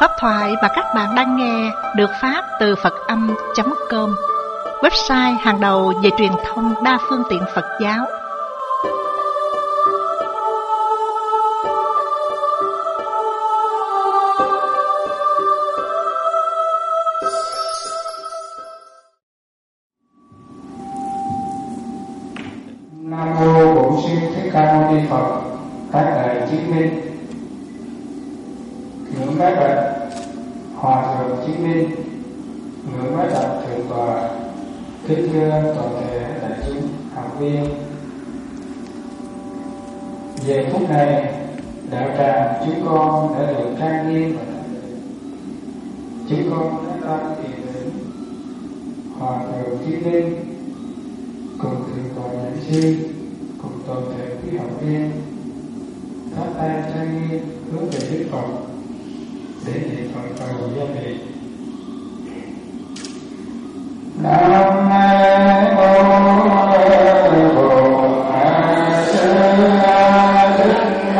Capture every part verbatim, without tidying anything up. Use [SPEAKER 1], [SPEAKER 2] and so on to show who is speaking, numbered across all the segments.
[SPEAKER 1] Pháp thoại mà các bạn đang nghe được phát từ Phật Âm chấm com, website hàng đầu về truyền thông đa phương tiện Phật giáo.
[SPEAKER 2] Nam mô Bổn Sư Thích Ca Mâu Ni Phật. Các đại chứng minh, ngưỡng bái bạch Hòa thượng chứng minh, ngưỡng bái bạch thượng tọa, kính thưa toàn thể đại chúng học viên. Giờ phút này, đạo tràng chúng con đã được trang nghiêm và chúng con đã đăng tiền đến Hòa thượng chứng minh cùng thượng tọa giảng sư cùng toàn thể quý học viên thắp tay trang nghiêm hướng về Đức Phật để niệm Phật cầu gia vị. Nam mô Bổn Sư Thích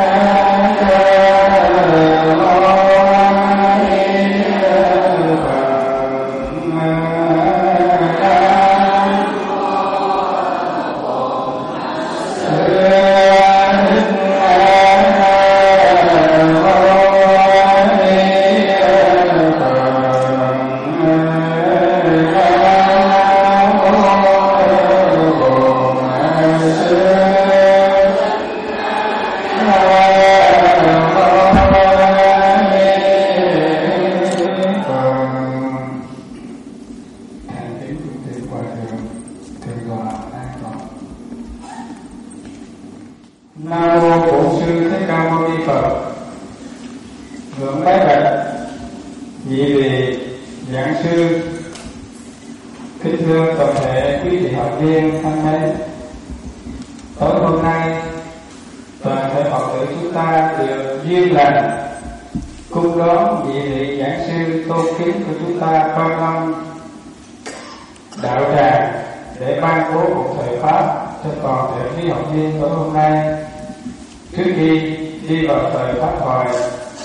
[SPEAKER 2] Ca Mâu Ni Phật. Ngưỡng bái bạch nhị vị giảng sư, kính thưa toàn thể quý vị học viên thân mến. Tối hôm nay toàn thể Phật tử chúng ta được duyên lành cung đón nhị vị giảng sư tôn kính của chúng ta quan âm đạo tràng để ban bố một thời pháp cho toàn thể quý học viên tối hôm nay. Trước khi đi vào thời pháp thoại,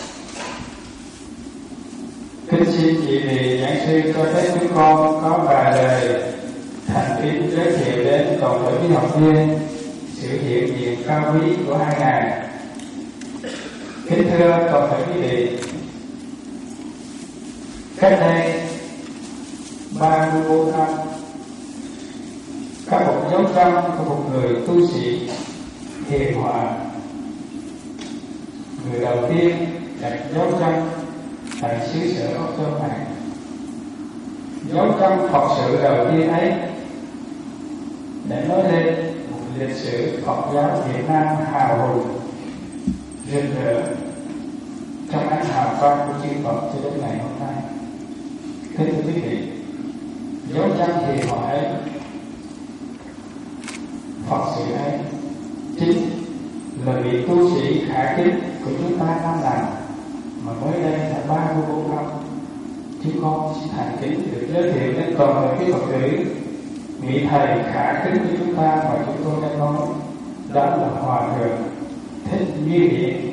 [SPEAKER 2] kính xin chị vị giảng sư cho phép chúng con có vài lời thành kính giới thiệu đến toàn thể quý học viên sự hiện diện cao quý của hai ngài. Kính thưa toàn thể quý vị, cách đây ba mươi bốn năm, có một dấu chân của một người tu sĩ hiền hòa, người đầu tiên đặt dấu chân tại xứ sở Âu Châu này. Dấu chân Phật sự đầu tiên ấy để nói lên một lịch sử Phật giáo Việt Nam hào hùng rực rỡ trong ánh hào quang của chư Phật cho đến ngày hôm nay. Thưa quý vị, dấu chân hiền hòa ấy, Phật sự ấy chính là vị tu sĩ khả kính của chúng ta năm nào mà mới đây là ba mươi bốn năm. Chúng con xin thành kính được giới thiệu đến toàn thể quý Phật tử vị thầy khả kính của chúng ta mà chúng tôi đã nói, đó là Hòa thượng Thích Như Hiện.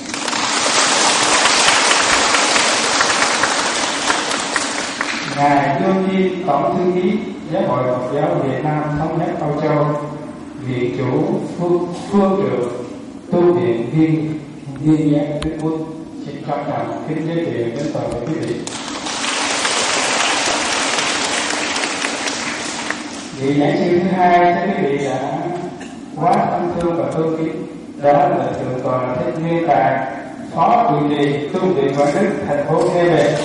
[SPEAKER 2] Ngài đương kim tổng thư ký Giáo hội Phật giáo Việt Nam thống nhất Âu Châu, viện chủ phương, phương trưởng tu viện viên viên giác Đức Quốc, xin trân trọng kính giới thiệu đến toàn thể quý vị. Vị giảng sư thứ hai các quý vị đã quá thân thương và tôn kính, đó là thượng tọa Thích Nguyên Tài, phó chủ trì tu viện Quảng Đức, thành phố Nghệ Bình.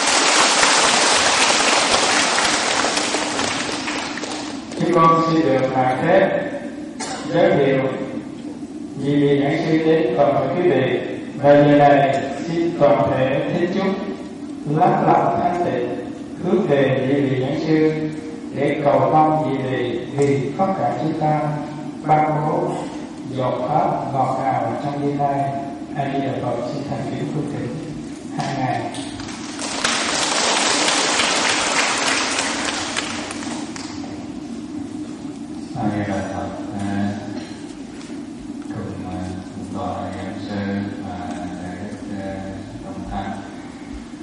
[SPEAKER 2] Chúng con xin được mạng phép giới thiệu nhị vị giảng sư đến toàn thể quý vị. Và giờ này xin toàn thể thích chúc lắng lòng thanh tịnh hướng về nhị vị giảng sư để cầu mong nhị vị vì tất cả chúng ta ban bố giọt pháp ngọt ngào trong đêm nay. A Di Đà Phật. Xin thành kính cung thỉnh hai ngày.
[SPEAKER 3] A Di Đà Phật. Cùng tòa giảng sư và đại đức đồng thanh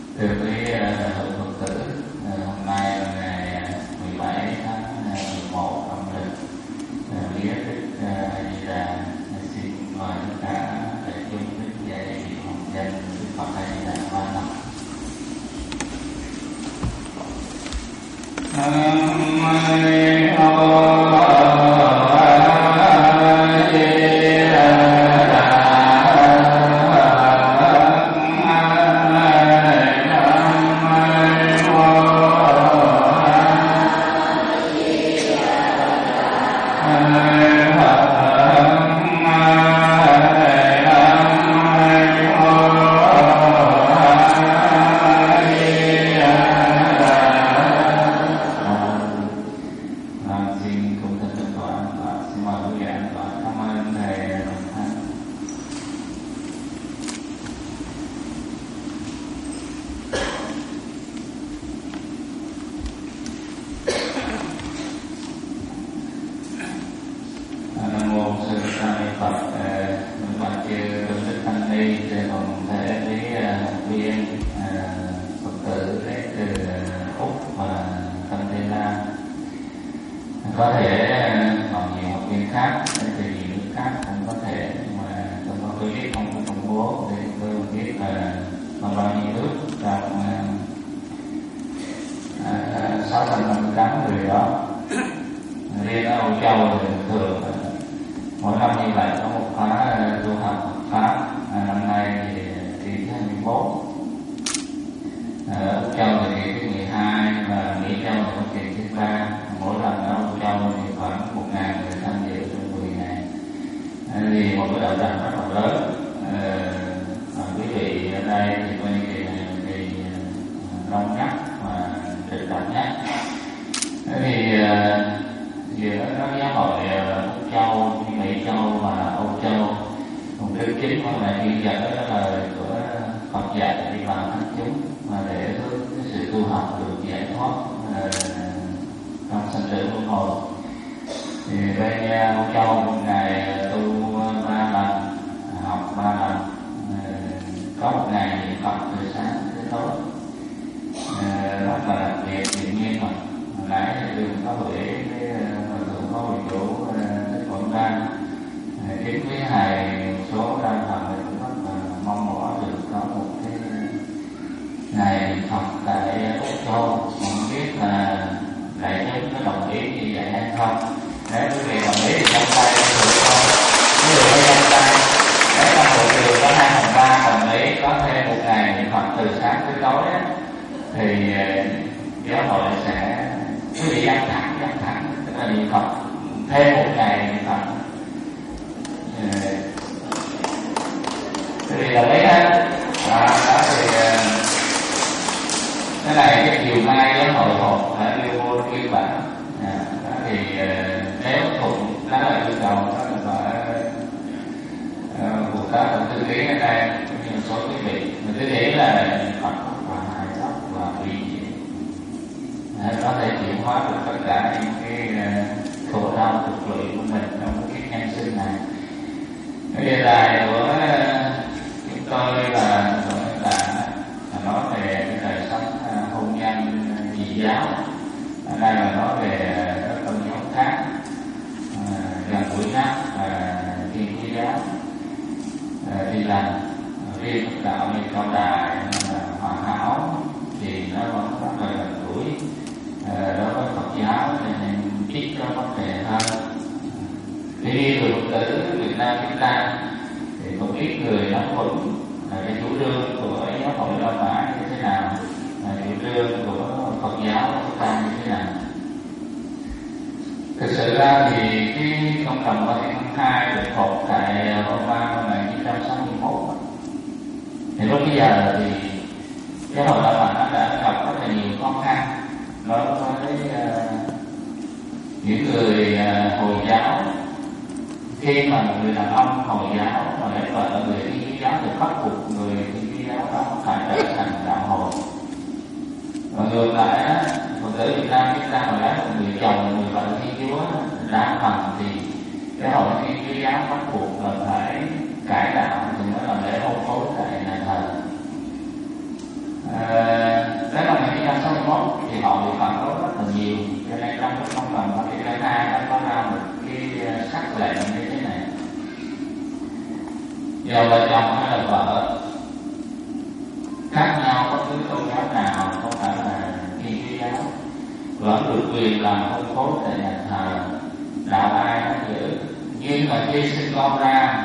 [SPEAKER 3] vẫn được quyền làm công cốt tại nhà thờ, đạo ai cũng giữ. Nhưng mà khi sinh con ra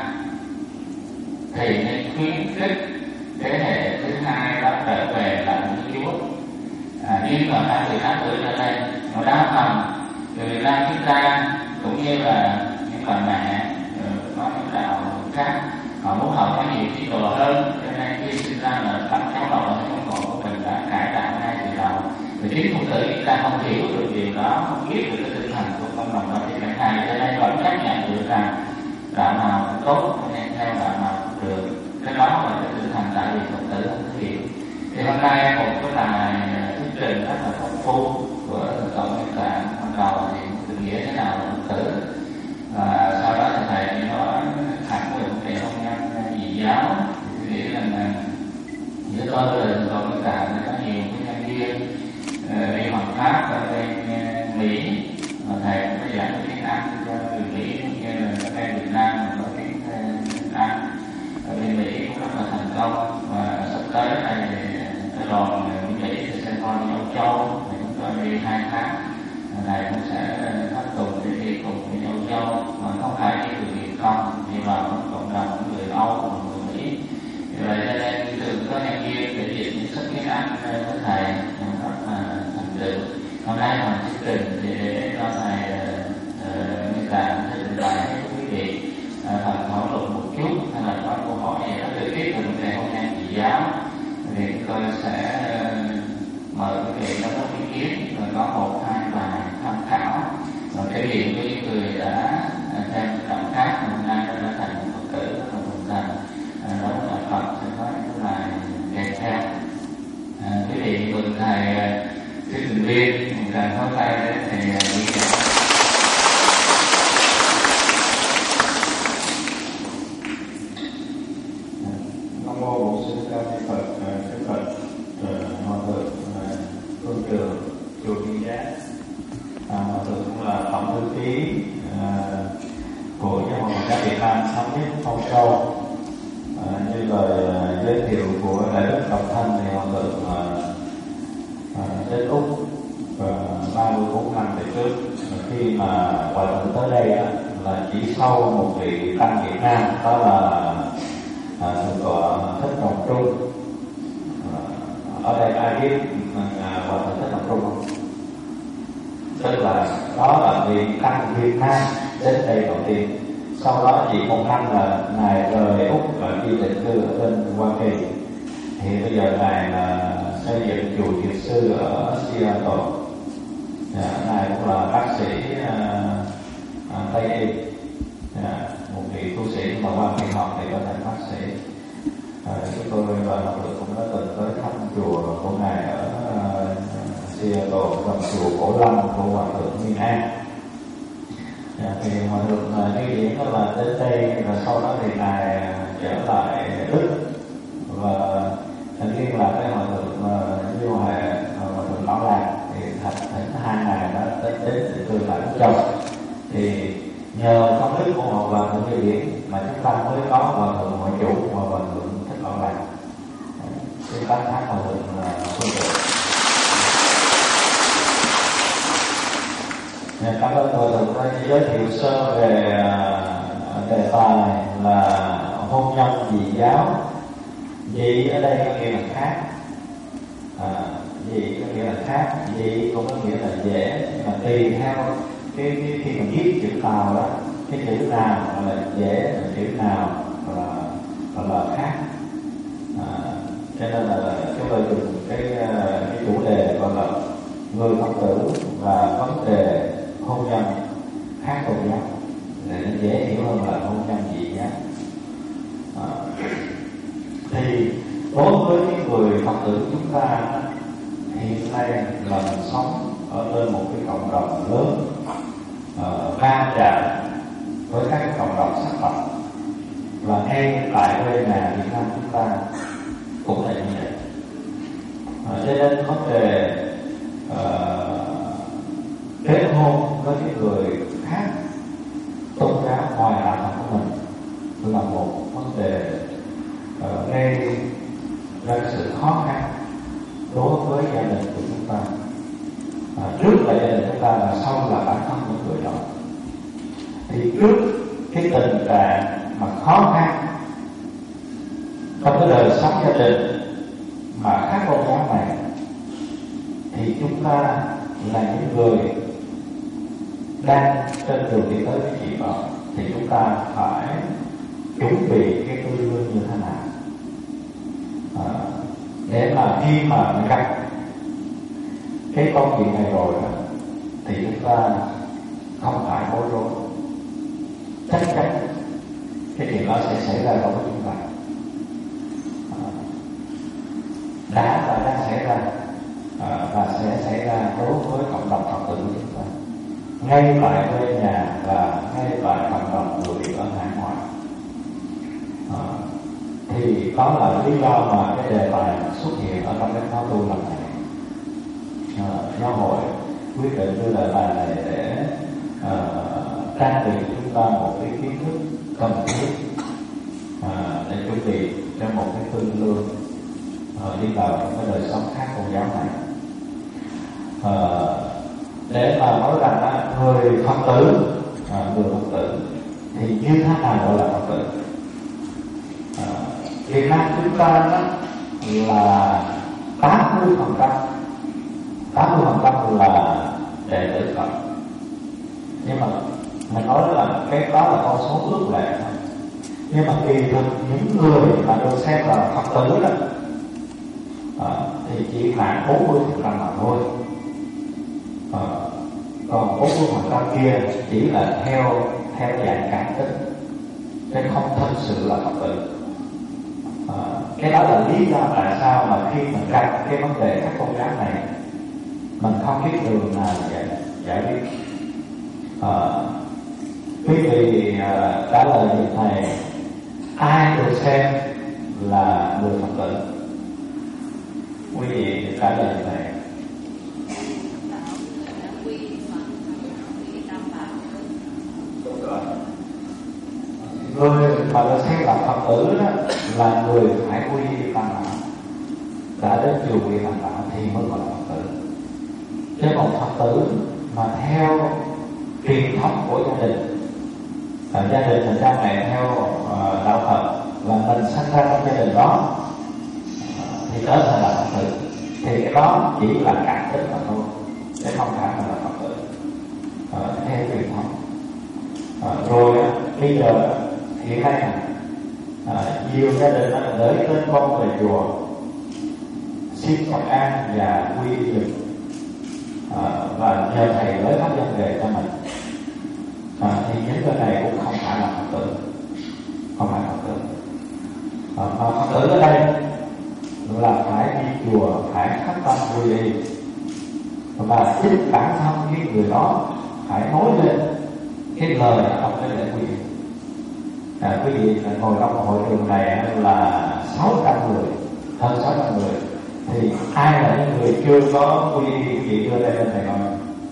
[SPEAKER 3] thì nên khuyến khích thế hệ thứ hai đó trở về làm với Chúa. À, nhưng mà ta mười tám tuổi trở lên, nó đa phần người Việt Nam chúng ta cũng như là những bà mẹ có những đạo khác, họ muốn học có nhiều tiến độ hơn, cho nên khi sinh ra là tâm cháu đầu là trong cổ của mình đã cải tạo ngay từ đầu. Vì chính phụ tử chúng ta không hiểu được điều đó, không biết được cái tinh thần của công đồng trong cái này, cho nên vẫn chấp nhận được rằng đạo nào cũng tốt, cho nên theo đạo nào cũng được. Cái đó là cái tinh thần tại vì Phật tử không hiểu. Thì hôm nay một cái bài thuyết trình rất là phong phú của Tổng Nguyên Tạng. Ban đầu thì định nghĩa thế nào là Phật tử, và sau đó thì thầy nói thẳng về vấn đề hôn nhân dị giáo. Thì nghĩ rằng giữa tôi là Tổng Nguyên Tạng có nhiều cái nhân viên đi học Pháp ở bên Mỹ, và thầy cũng có giảng tiếng Anh cho người Mỹ cũng như là các em Việt Nam có tiếng Anh ở bên Mỹ cũng rất là thành công. Và sắp tới này cái đoàn Mỹ thì sẽ coi đi Âu Châu, thì chúng tôi đi hai tháng này cũng sẽ tháp tùng để đi cùng với Âu Châu, mà không phải đi từ Việt không, đi vào cộng đồng người Âu và người Mỹ. Vì vậy cho nên thường có nhân viên để dịch những sách tiếng Anh với thầy rất là thành tựu. Hôm nay mình thuyết trình thì để cho thầy Nguyên Tạng sẽ trình bày với quý vị phần thảo luận một chút, hay là có câu hỏi gì đó trực tiếp về vấn đề hôn nhân dị giáo, thì chúng tôi sẽ mời quý vị đóng góp ý kiến, rồi có một hai bài tham khảo, rồi thể hiện với những người đã theo đạo khác hôm nay đã thành một Phật tử rất là thuần thành, đó là Phật sẽ có những bài kèm theo. À, quý vị mừng thầy thuyết trình viên thầy phó tay để thầy đi kèm.
[SPEAKER 4] Nam mô Bổn Sư Thích Ca Mâu Ni Phật. Đức Phật Hòa thượng Phương Trường chùa Kiên Giác, Hòa thượng cũng là tổng thư ký của giáo hội Phật giáo Việt Nam thống nhất Phong Châu. Như lời giới thiệu của đại đức Đồng Thanh thì hòa thượng đến Úc ba mươi bốn năm về trước. Khi mà hòa thượng tới đây là chỉ sau một vị tăng Việt Nam, đó là À, thượng tọa Thích Đồng Trung. À, ở đây ai biết Hòa thượng Thích Đồng Trung không? Tức là đó là vị tăng Việt Nam đến đây đầu tiên. Sau đó chỉ một năm là ngài rời Úc và đi định cư ở bên Hoa Kỳ. Thì bây giờ ngài là xây dựng chùa Thiền Sư ở Seattle. À, ngài cũng là bác sĩ à, à, Tây Y. À, một vị tu sĩ mà qua kỳ học thì có thành bác sĩ. À, chúng tôi và học lực cũng đã từng tới thăm chùa của ngài ở uh, Seattle, gần chùa Cổ Lâm của Hòa thượng Nguyên An. À, thì Hòa thượng uh, đi diễn đó là đến đây, và sau đó thì ngài trở lại Đức và liên lạc với Hòa thượng uh, Như Huệ, Hòa thượng Bảo Lạc, thì thành thỉnh hai ngài đã đến đến từ lại Úc Châu. Thì nhờ công đức của họ Hòa thượng Như Điển mà chúng ta mới có Hòa thượng Ngoại Chủ và Hòa thượng Thích Bảo Lạc. Chúng ta thác Hòa thượng Phương Trường. Cảm ơn Hòa thượng đã giới thiệu sơ về đề tài là hôn nhân dị giáo. Dị ở đây có nghĩa là khác, à, dị có nghĩa là khác, dị cũng có nghĩa là dễ, nhưng mà tùy theo cái, cái khi mình viết chữ Tàu đó, cái chữ nào là dễ, chữ nào là là khác. À, cho nên là chúng tôi dùng cái cái chủ đề gọi là người Phật tử và vấn đề hôn nhân khác tôn giáo để nó dễ hiểu hơn là hôn nhân dị giáo. À, thì đối với những người Phật tử chúng ta hiện nay là mình sống ở trên một cái cộng đồng lớn, uh, va chạm với các cộng đồng sắc tộc, và ngay tại quê nhà Việt Nam chúng ta cũng là như vậy. Uh, cho nên vấn đề uh, kết hôn với cái người khác tôn giáo ngoài đạo Phật của mình là một vấn đề uh, gây ra sự khó khăn đối với gia đình của chúng ta. à, trước là gia đình chúng ta và sau là bản thân những người đó. Thì trước cái tình trạng mà khó khăn trong cái đời sống gia đình mà khác tôn giáo này, thì chúng ta là những người đang trên đường đi tới cái chuyện đó, thì chúng ta phải chuẩn bị cái tư duy như thế nào à, để mà khi mà mình gặp cái câu chuyện này rồi đó, thì chúng ta không phải bối rối. Chắc chắn cái chuyện đó sẽ xảy ra đối với chúng ta, à, đã và đang xảy ra, à, và sẽ xảy ra đối với cộng đồng Phật tử của chúng ta, ngay tại quê nhà và ngay tại cộng đồng người ở hải ngoại. À, thì đó là lý do mà cái đề tài xuất hiện ở trong cái khóa tu lần này. À, giáo hội quyết định đưa đề tài này để à, trang bị chúng ta một cái kiến thức cần thiết à, để chuẩn bị cho một cái tương lương à, đi vào trong cái đời sống khác tôn giáo này. À, để mà nói rằng á, người Phật tử, à, người Phật tử thì như thế nào gọi là Phật tử? À, Việt Nam chúng ta đó là tám mươi phần trăm tám mươi phần trăm là đệ tử Phật, nhưng mà mình nói là cái đó là con số ước lệ thôi. Nhưng mà kỳ thực những người mà được xem là Phật tử đó à, thì chỉ khoảng bốn mươi phần trăm mà thôi. À, còn bốn mươi phần trăm kia chỉ là theo theo dạng cảm tính, chứ không thật sự là Phật tử. À, cái đó là lý do tại sao mà khi mình gặp cái vấn đề các tôn giáo này, mình không biết đường nào giải giải quyết. À, quý vị à, trả lời như thầy, ai được xem là người Phật tử? Quý vị trả lời như thầy. Người mà được xem là Phật tử đó là người phải quy y Tam Bảo, đã đến chùa quy Tam Bảo thì mới gọi là Phật tử. Chứ một Phật tử mà theo truyền thống của gia đình, à, gia đình mình cha mẹ theo uh, đạo Phật, là mình sinh ra trong gia đình đó uh, thì đó là Phật tử, thì cái đó chỉ là cảm tính mà thôi, chứ không phải là Phật tử uh, theo truyền thống. Uh, rồi uh, bây giờ hiện nay uh, nhiều gia đình uh, gửi tên con về chùa xin Phật an và quy y dùm. À, và nhờ thầy lấy pháp dân về cho mình, à, thì những người này cũng không phải là Phật tử, không phải Phật tử. À, mà Phật tử ở đây là phải đi chùa, phải phát tâm quy y, và chính bản thân cái người đó phải nói lên cái lời ở trong cái lễ quy y. À, quý vị ngồi trong hội trường này là sáu trăm người, hơn sáu trăm người, thì ai là những người chưa có quy y, quý vị đưa đây lên thầy nói.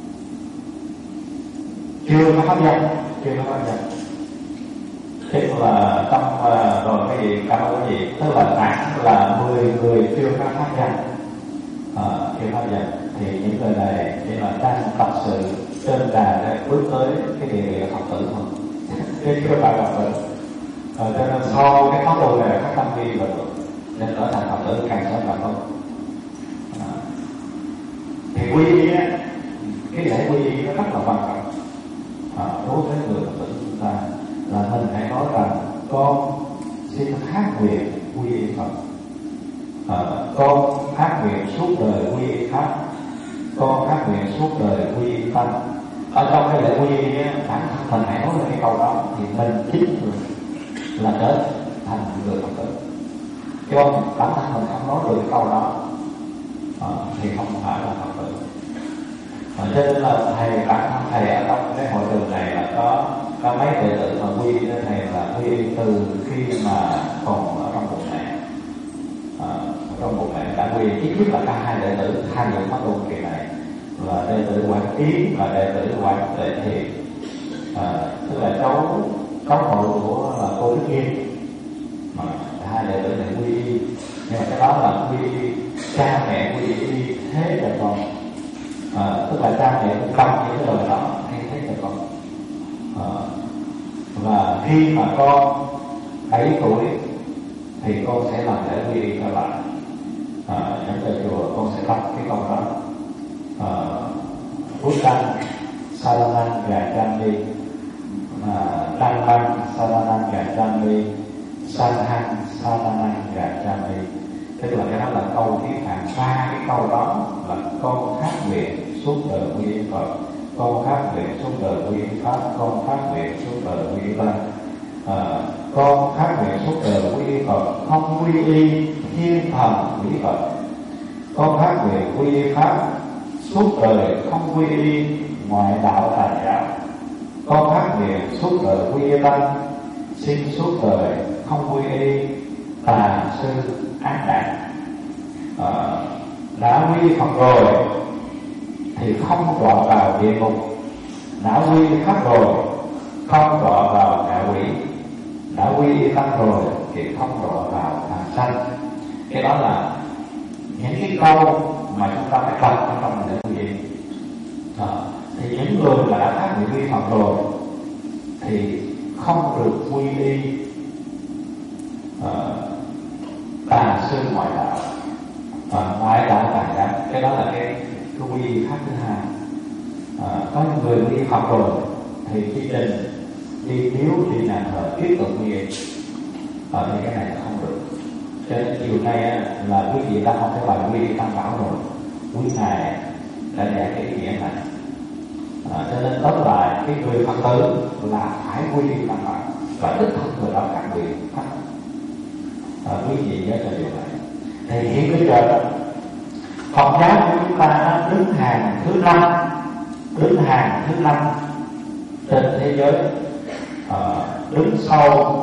[SPEAKER 4] Chưa có pháp danh, chưa có pháp danh. Thế là trong uh, rồi cái gì cảm ơn quý vị, tức là khoảng là mười người chưa có pháp danh, à, chưa pháp danh, thì những người này chỉ là đang tập sự trên đà để bước tới cái địa vị Phật tử thôi, chứ chưa phải Phật tử. À, cho nên sau cái pháp đồ này các tâm vi rồi nên trở thành Phật tử càng sớm càng tốt. À, thì quy y á, cái lễ quy y nó rất là quan trọng. À, đối với người Phật tử chúng ta là mình hãy nói rằng con xin phát nguyện quy y Phật, à, con phát nguyện suốt đời quy y Pháp, con phát nguyện suốt đời quy y Tăng. Ở trong cái lễ quy y á, bản thân mình hãy nói lên cái câu đó thì mình chính là trở thành người Phật tử. Chứ không bản thân mình không nói được cái câu đó à, thì không phải là Phật tử. À, cho nên là thầy, bản thân thầy ở trong cái hội trường này là có có mấy đệ tử mà quy y thầy là quy y từ khi mà còn ở trong bụng mẹ, à, trong bụng mẹ đã quy y. Ít nhất là cả hai đệ tử hai người phát ngôn kỳ này là đệ tử Quảng Ý và đệ tử Quảng Tuệ Thiện, à, tức là cháu cháu nội của là cô Đức Yên, mà hai đệ tử này quy y. Nhưng mà cái đó là quy y cha mẹ quy y thế là con, à, tức là cha mẹ cũng cầm những cái lời đó hay thế cho con. À, và khi mà con bảy tuổi thì con sẽ làm lễ quy y trở lại. À, dẫn về chùa con sẽ đọc cái câu đó. Bút đăng Saranang Gacchami, Đăng đăng Saranang Gacchami, Sanghang Saranang Gacchami. Tức là cái đó là câu tiếp hàng. Ba cái câu đó là con phát nguyện suốt đời quy y Phật, con phát nguyện suốt đời quy y Pháp, con phát nguyện suốt đời quy y Tăng. À, con phát nguyện suốt đời quy y Phật, không quy y thiên thần quỷ Phật. Con phát nguyện quy y Pháp, suốt đời không quy y ngoại đạo tà giáo. Con phát nguyện suốt đời quy y Tăng, xin suốt đời không quy y tà sư ác đảng. À, đã quy y Phật rồi thì không đọa vào địa ngục, đã quy y Pháp rồi không đọa vào ngạ quỷ, đã quy y Tăng rồi thì không đọa vào hàng sanh. Cái đó là những cái câu mà chúng ta phải đọc ở trong lễ quy y. À, thì những người mà đã phát nguyện quy Phật rồi thì không được quy y uh, tà sư ngoại đạo, uh, ngoại đạo tà giáo. Cái đó là cái, cái quy y khác thứ hai. Uh, có những người quy y Phật rồi thì chỉ định đi miếu đi nhà thờ tiếp tục quy y. Uh, thì cái này là không được. Cho nên chiều nay á, là quý vị đã học cái bài quy y Tam Bảo rồi, quý ngài đã dạy cái ý nghĩa này. À, cho nên tóm lại cái người Phật tử là phải quy y Tam Bảo và đích thân người đó các quyền pháp. À, quý vị nhớ cho điều này. Thì hiện bây giờ Phật giáo của chúng ta đứng hàng thứ năm, đứng hàng thứ năm trên thế giới. À, đứng sau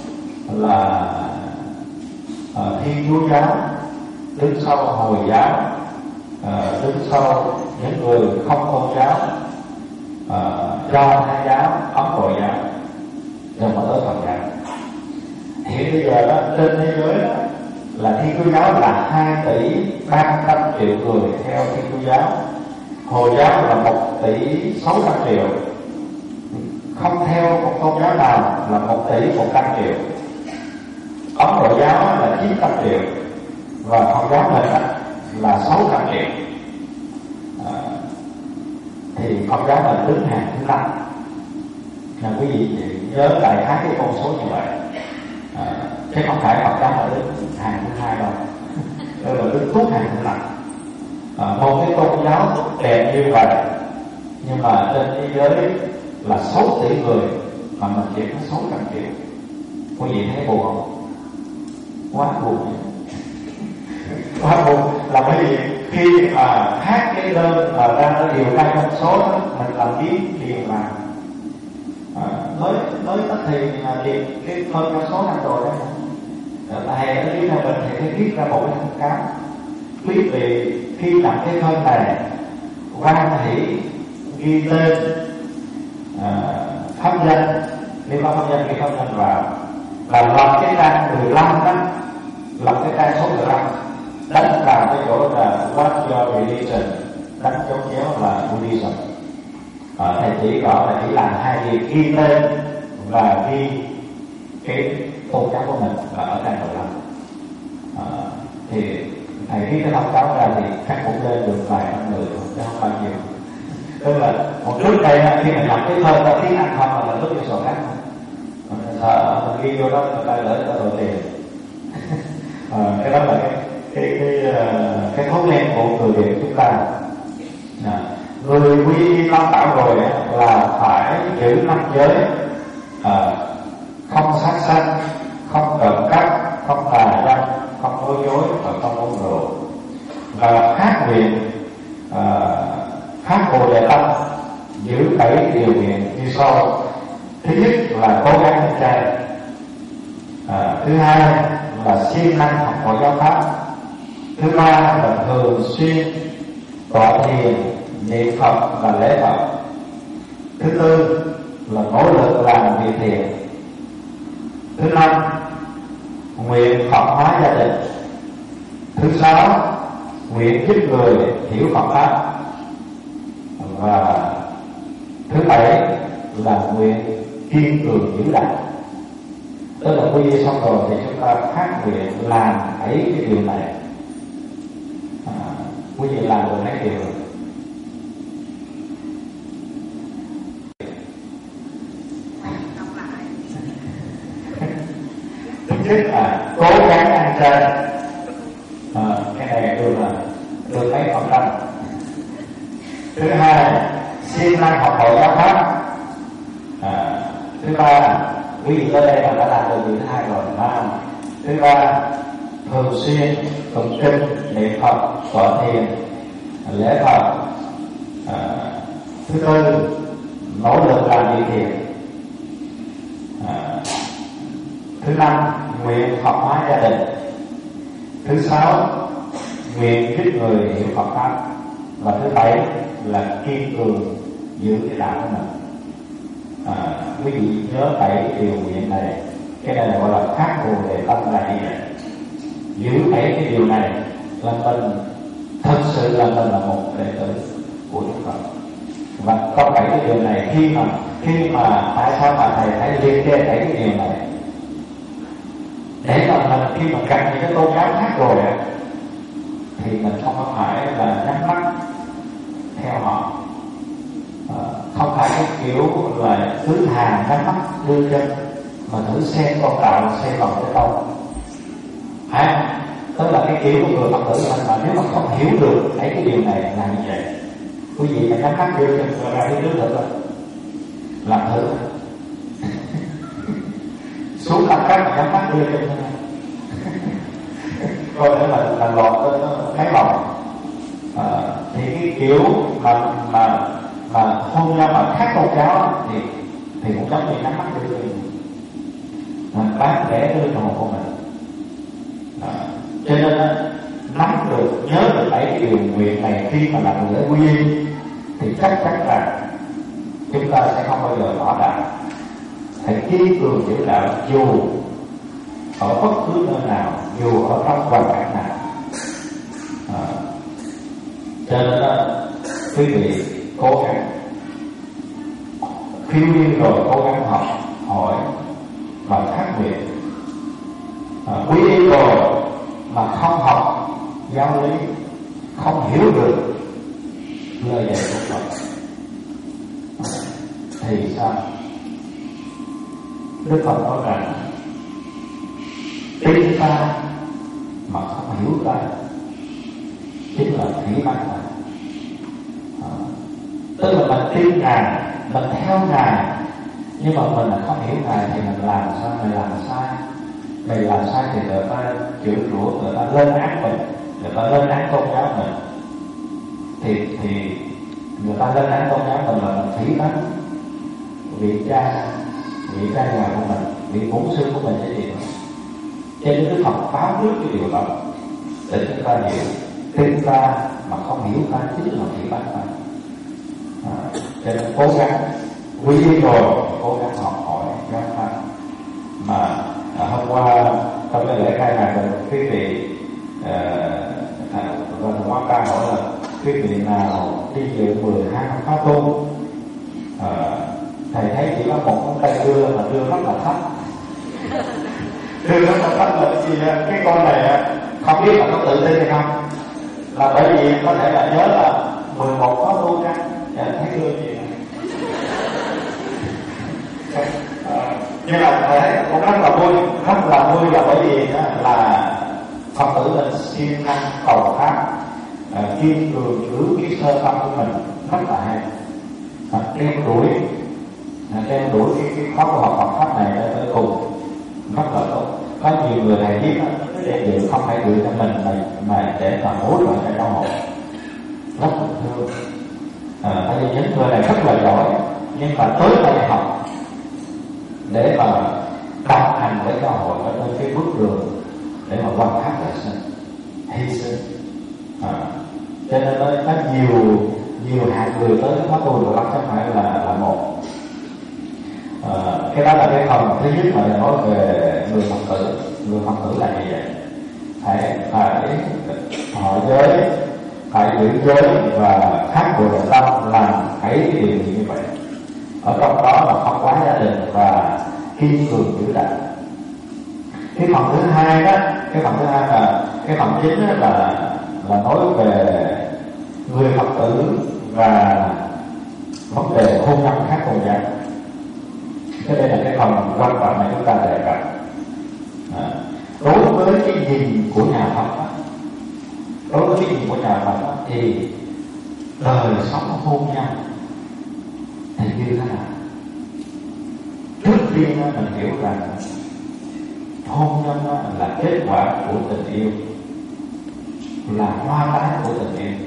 [SPEAKER 4] là À, Thiên Chúa giáo, đứng sau Hồi giáo, à, đứng sau những người không tôn giáo, à, Do Thái giáo, Ấn Độ giáo, rồi mới tới Phật giáo. Hiện bây giờ đó, trên thế giới đó, là Thiên Chúa giáo là hai tỷ ba trăm triệu người theo Thiên Chúa giáo, Hồi giáo là một tỷ sáu trăm triệu, không theo một tôn giáo nào là một tỷ một trăm triệu. Ấn Độ giáo là chín trăm triệu và Phật giáo mình là sáu trăm triệu. À, thì Phật giáo mình đứng hàng thứ năm. Là quý vị nhớ lại hai cái con số như vậy. À, chứ không phải Phật giáo là đứng hàng thứ hai đâu, đó là đứng tốt hàng thứ năm. À, một cái tôn giáo đẹp như vậy nhưng mà trên thế giới là sáu tỷ người mà mình chỉ có sáu trăm triệu. Quý vị thấy buồn không? Quá buồn. Quá buồn là bởi vì khi mà hát cái đơn mà ra nó điều ra con số đó, mình làm biết điều mà à, mới mới tất thì mà điều cái phân con số năm rồi đó. Thầy ở dưới mình thì phải viết ra một cái thông cáo quý vị khi làm cái phân này quan hỷ ghi tên à, pháp danh, liên quan pháp danh ghi pháp danh vào là làm cái trang mười lăm đó, làm cái trang số mười lăm đánh vào cái chỗ là What's your religion, đánh dấu chéo là Buddhism. À, thầy chỉ gọi là chỉ làm hai việc ghi tên và ghi cái tôn giáo của mình là ở trang mười lăm. À, thì thầy viết cái thông cáo ra thì chắc cũng lên được vài trăm người thôi, chứ không bao nhiêu. Tức là một trước đây khi mình đọc cái thơ có tiếng Anh không là mình lúc vô sổ khác không, sợ mình ghi vô đó người ta gửi ta đổi tiền. À, cái đó là cái cái cái cái thói quen của người Việt chúng ta. À, người quy y Tam Bảo rồi là phải giữ năm giới, à, không sát sanh, không trộm cắp, không tà dâm, không nói dối và không uống rượu. Và phát nguyện à, phát Bồ Đề Tâm giữ bảy điều kiện như sau. Thứ nhất là cố gắng ăn chay, à, thứ hai là siêng năng học hỏi giáo pháp, thứ ba là thường xuyên tọa thiền niệm Phật và lễ Phật, thứ tư là nỗ lực làm việc thiện, thứ năm nguyện Phật hóa gia đình, thứ sáu nguyện giúp người hiểu Phật pháp, Và thứ bảy là nguyện kiên cường giữ đạo. Tức là quy y xong rồi thì chúng ta phát nguyện làm ấy cái điều này. À, quý vị làm được mấy điều rồi? Thứ nhất là cố gắng ăn chay. À, cái này được là được mấy phần trăm. Thứ hai, siêng năng học hỏi giáo pháp. À, thứ ba, quý vị tới đây là đã làm được điều thứ hai rồi. À, thứ ba, thường xuyên tụng kinh, niệm Phật, tọa thiền, lễ Phật. À, thứ tư, nỗ lực làm việc thiện. À, thứ năm, nguyện Phật hóa gia đình. Thứ sáu, nguyện giúp người hiểu Phật pháp. Và thứ bảy là kiên cường giữ cái đạo của mình. À, quý vị nhớ bảy điều nguyện này. Cái này là gọi là phát nguồn để tâm là như vậy. Giữ bảy cái điều này là mình thật sự là mình là một đệ tử của Đức Phật. Và có bảy cái điều này khi mà khi mà tại sao mà thầy phải liệt kê bảy cái điều này để mà mình khi mà gặp những cái tôn giáo khác rồi thì mình không có phải là nhắm mắt theo họ, à, không phải cái kiểu là cứ hàng nhắm mắt đưa chân mà thử xem con đạo xem bằng cái tông. À, tức là cái kiểu của người Phật tử mình mà nếu mà không hiểu được thấy cái điều này là như vậy, quý vị mà nhắm mắt đưa chân ra cái nước được rồi làm thử xuống làm cách mà nhắm mắt đưa chân coi nữa là là lọt tới thấy lòng. À, thì cái kiểu mà mà mà hôn nhau mà khác tôn giáo thì thì cũng giống như nắm mắt đưa chân mình bán rẻ đưa cho hồn của mình. À, cho nên nắm được nhớ được bảy cái điều nguyện này khi mà làm lễ quy y thì chắc chắn là chúng ta sẽ không bao giờ bỏ đạo. Hãy kiên cường giữ đạo dù ở bất cứ nơi nào, dù ở trong hoàn cảnh nào. À, cho nên đó, quý vị cố gắng khi đi rồi cố gắng học hỏi và phát nguyện. À, quý y rồi mà không học giáo lý, không hiểu được lời dạy của Phật thì sao? Đức Phật nói rằng tin ta mà không hiểu ta chính là thủy băng ta. À, tức là mình tin Ngài, mình theo Ngài, nhưng mà mình là không hiểu Ngài thì mình làm sao? Mình làm sai, mình làm sai thì người ta chửi rủa, người ta lên án mình, người ta lên án tôn giáo mình, thì thì người ta lên án tôn giáo mình là mình thủy băng vị cha, vị cha già của mình, vị bổn sư của mình sẽ gì đó. Cho nên Đức Phật báo trước cái điều đó để chúng ta hiểu tin ta mà không hiểu ta chính là thủy băng ta. À, cho nên cố gắng quy y rồi cố gắng học hỏi giáo pháp. Mà à, hôm qua trong cái lễ khai mạc quý vị và Hoa Ca hỏi là quý vị nào đi dự mười hai năm khóa tu, à, thầy thấy chỉ có một ngón tay đưa mà đưa rất là thấp. Đưa rất là thấp là gì? Cái con này không biết là có tự tin hay không, là bởi vì có thể là nhớ là mười một khóa tu ra thấy đưa gì à, nhưng mà thấy cũng rất là vui, rất là vui là bởi vì là Phật tử mình siêng năng cầu pháp, à, kiên cường giữ cái sơ tâm của mình rất là hay, à, đeo đuổi à, đeo đuổi cái, cái khóa của học Phật pháp này tới cùng rất là tốt. Có nhiều người thầy biết để dự không phải dự cho mình mà, mà để mà hỗ trợ cho giáo hội rất là thương. À, tại vì những người này rất là giỏi nhưng mà tới đây học để mà đồng hành với giáo hội ở trên cái bước đường để mà quan sát lại sinh hy sinh. À, cho nên nó có nhiều nhiều hạng người tới cái khóa tu rồi đó, chứ không phải là là một. À, cái đó là cái phần thứ nhất mà nói về người Phật tử. Người Phật tử là như vậy, phải phải họ giới phải giữ giới và khác của nội tâm, làm thấy cái điều gì như vậy. Ở trong đó là không quá gia đình và kiên cường giữ đạo. Cái phần thứ hai đó, cái phần thứ hai là cái phần chính đó là là nói về người Phật tử và vấn đề hôn nhân khác tôn giáo. Cái đây là cái phần quan trọng mà chúng ta đề cập. À, đối với cái nhìn của nhà Phật đó, đối với cái nhìn của nhà Phật đó, thì đời sống hôn nhân thì như thế nào? Trước tiên đó, mình hiểu rằng hôn nhân đó là kết quả của tình yêu, là hoa trái của tình yêu,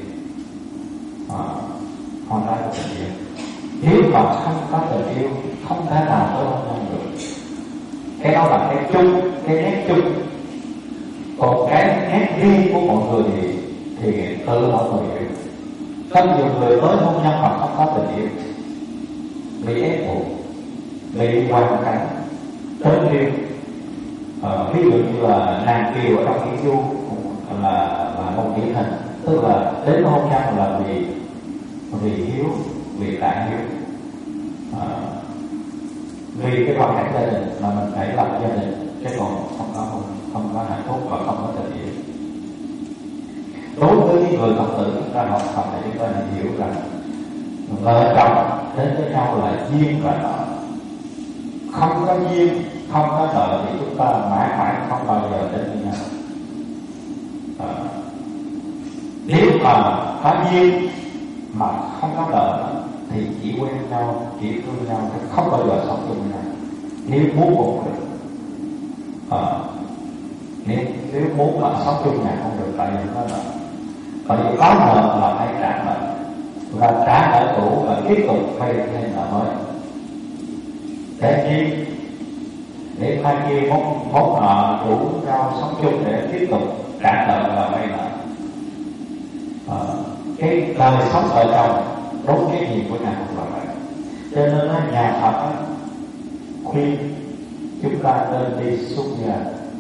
[SPEAKER 4] à, hoa trái của tình yêu. Nếu mà không có tình yêu, không thể nào tới hôn nhân được. Cái đó là cái chung, cái nét chung. Còn cái nét riêng của mọi người thì thì tự mọi người hiểu. Có nhiều người tới hôn nhân mà không có tình yêu, bị ép buộc, bị hoàn cảnh tới riêng. Ờ, ví dụ như là nàng kiều ở trong Kiều Du là là một điển hình, tức là đến hôn nhân là vì vì hiếu, vì đại hiếu, à, vì cái hoàn cảnh gia đình mà mình phải lập gia đình, chứ còn không có không có hạnh phúc và không có tình yêu. Đối với những người Phật tử chúng ta học Phật thì chúng ta hiểu rằng vợ chồng đến với nhau là duyên và nợ. Không có duyên, không có nợ thì chúng ta mãi mãi không bao giờ đến với nhau. À, nếu mà có duyên mà không có nợ thì chỉ quen nhau, chỉ thương nhau, thì không bao giờ sống chung với nhau. Nếu muốn một được, à, nếu nếu muốn là sống chung nhà không được, tại vì không có nợ. Tại vì có nợ là phải trả nợ, và trả nợ cũ và tiếp tục vay thêm nợ mới. Để chi? Để mai kia mốt mốt nợ đủ nhau sống chung để tiếp tục trả nợ và vay nợ. À, cái đời sống vợ chồng đúng cái gì của nhà Phật là vậy. Cho nên là nhà Phật đó, khuyên chúng ta nên đi xuất gia.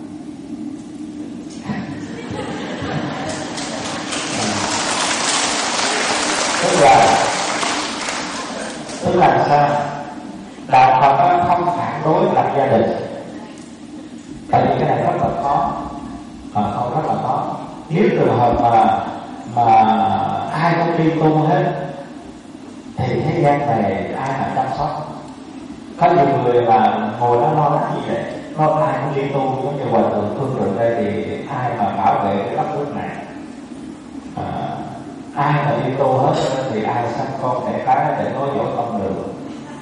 [SPEAKER 4] Tức là tức là sao? Đạo Phật không phản đối lập gia đình, tại vì cái này rất là khó, à, không rất là khó. Nếu trường hợp mà mà ai cũng đi tu hết thì thế gian này ai mà chăm sóc? Có nhiều người mà ngồi đó lo lắng như vậy, có ai cũng đi tu giống như Hòa Thượng Phương Trượng đây thì ai mà bảo vệ cái đất nước này? À, ai mà đi tu hết thì ai sanh con đẻ cái để nói dỗ con đường?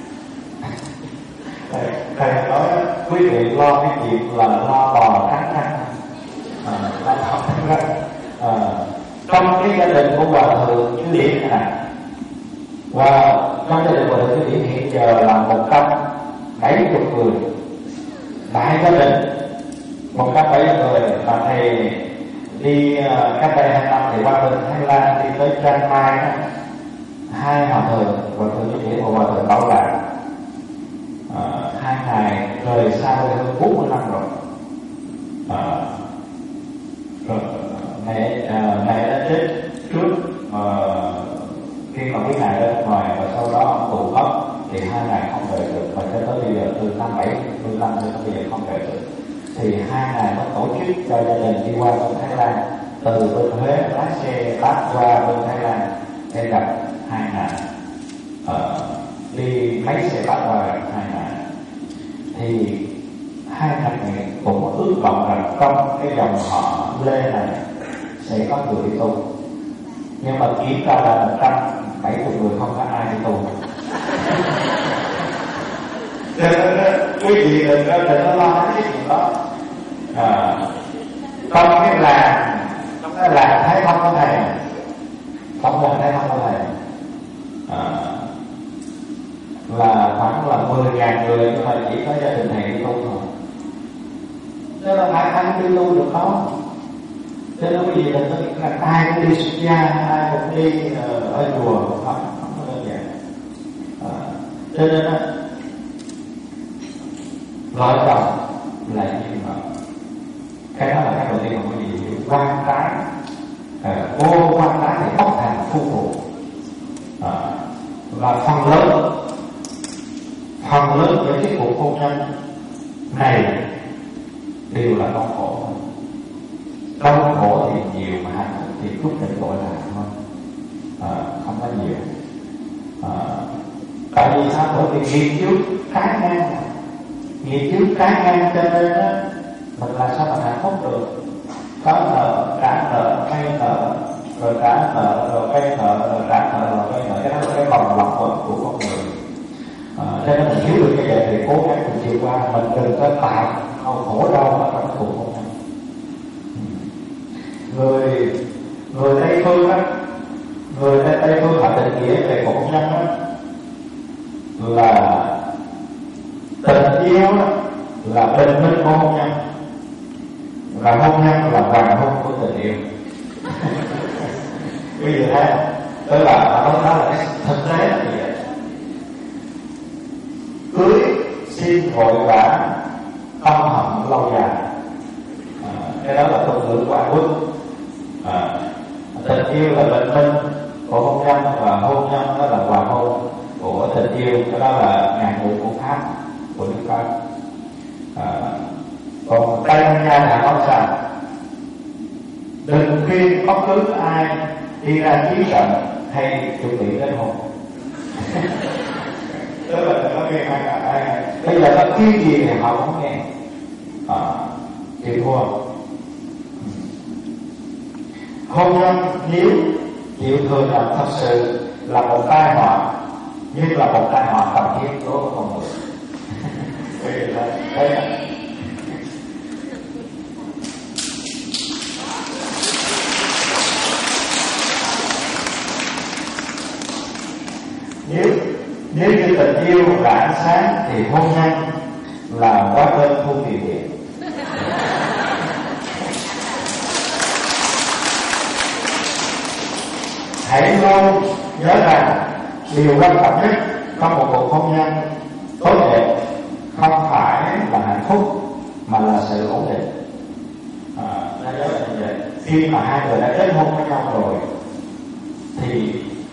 [SPEAKER 4] Thầy, thầy nói quý vị lo cái chuyện là lo bò cắn răng, à, lo bò cắn răng. À, trong cái gia đình của Hòa Thượng Chư Điển này nè, và trong gia đình Hòa Thượng Chư Điển hiện giờ là một trăm bảy mươi người, đại gia đình một trăm bảy mươi người. Mà thầy đi uh, cách đây hai năm thì qua bên Thái Lan đi tới Chiang Mai đó, hai hòa thượng, Hòa Thượng Chư Điển và Hòa Thượng Bảo Lạc, à, hai ngày rời xa hơn bốn mươi năm rồi. À, rồi mẹ à, mẹ đã chết trước à, khi mà cái ngày ra ngoài, và sau đó ông tù mất thì hai ngày không về được, và cho tới bây giờ từ năm bảy mươi năm đến bây giờ không về được. Thì hai ngày nó tổ chức cho gia đình đi qua bên Thái Lan, từ bên Huế lái xe bắt qua bên Thái Lan để gặp hai ngày, à, đi mấy xe bắt qua gặp hai ngày. Thì hai thằng này cũng ước vọng rằng trong cái dòng họ Lê này sẽ có người đi tu, nhưng mà kiểm tra là một trăm bảy mươi người không có ai đi tu. Cho nên quý vị đừng có đừng có lo cái chuyện đó. À, trong cái làng trong cái làng Thái Thông của thầy, trong làng Thái Thông của thầy, à, là khoảng là mười ngàn người, nhưng mà chỉ có gia đình thầy đi tu thôi. Cho nên phải ai cũng đi tu được đó. Cho nên quý vị đừng có nghĩ là ai cũng đi xuất gia, ai cũng đi uh, ở chùa, không, không có đơn giản. À, cho nên đó, vợ chồng là như vậy. Cái đó là cái đầu tiên mà quý vị hiểu. Quan trái, uh, vô quan trái thì hôn nhân này đều là đau khổ thôi. Đau khổ thì nhiều mà hạnh phúc thì chút định gọi là thôi, à, không có nhiều. À, tại vì sao? Bởi vì nghiệp trước trái ngang, nghiệp trước trái ngang cho nên đó, mình làm sao mà hạnh phúc được? Có nợ trả nợ, vay nợ, rồi trả nợ, rồi vay nợ, rồi trả nợ, rồi vay nợ. Cái đó là cái vòng lặp của của con người. À, cho nên mình hiểu được như vậy thì cố gắng mình chịu qua, mình đừng có tạo khổ đau ở trong cuộc hôn nhân. Người người Tây phương á, người Tây Tây phương họ định nghĩa về cuộc hôn nhân á là tình yêu đó, là bình minh của hôn nhân, và hôn nhân là hoàng hôn của tình yêu. Bây giờ thấy không? Tức là họ nói là cái thực tế là như vậy. Cưới xin vội vã tâm hận lâu dài, à, cái đó là tục ngữ của Anh Quốc. À, tình yêu là bình minh của hôn nhân, và hôn nhân đó là hoàng hôn của tình yêu. Cái đó là ngàn ngụ của Pháp, của Đức Pháp. À, còn Tây Nha đã nói rằng đừng khuyên bất cứ ai đi ra chiến trận hay chuẩn bị đến hôn. Tức là nó nghe ai cả ai. Bây giờ nó khuyên gì thì họ không nghe, à, chịu thua. Hôn nhân nếu chịu thừa nhận thật sự là một tai họa, nhưng là một tai họa cần thiết đối với con người. Bây giờ đây là nếu nếu như tình yêu là ánh sáng thì hôn nhân là hóa đơn thu tiền điện. Hãy luôn nhớ rằng điều quan trọng nhất trong một cuộc hôn nhân tốt đẹp không phải là hạnh phúc mà là sự ổn định. À, nhớ là như vậy. Khi mà hai người đã kết hôn với nhau rồi thì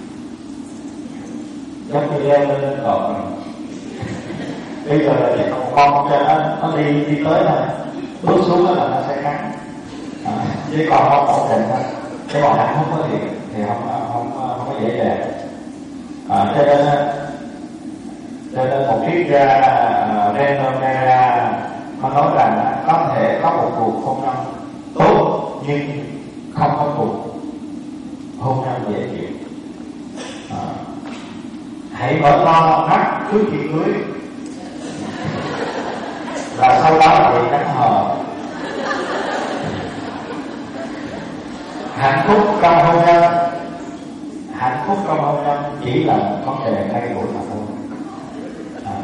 [SPEAKER 4] giống như leo lên còn bây giờ là chỉ còn con cho nó nó đi đi tới thôi, bước xuống là nó sẽ cắn, à, chứ còn không ổn định thôi. Cái bọn hạnh phúc thì thì không không không có dễ dàng. À, cho nên cho nên một triết gia Renomera nó nói rằng có thể có một cuộc hôn nhân tốt nhưng không có cuộc hôn nhân dễ chịu. À, hãy mở to mắt trước khi cưới, và sau đó thì đánh hờ. Hạnh phúc trong hôn nhân, hạnh phúc trong hôn nhân chỉ là một vấn đề thay đổi mà thôi. À,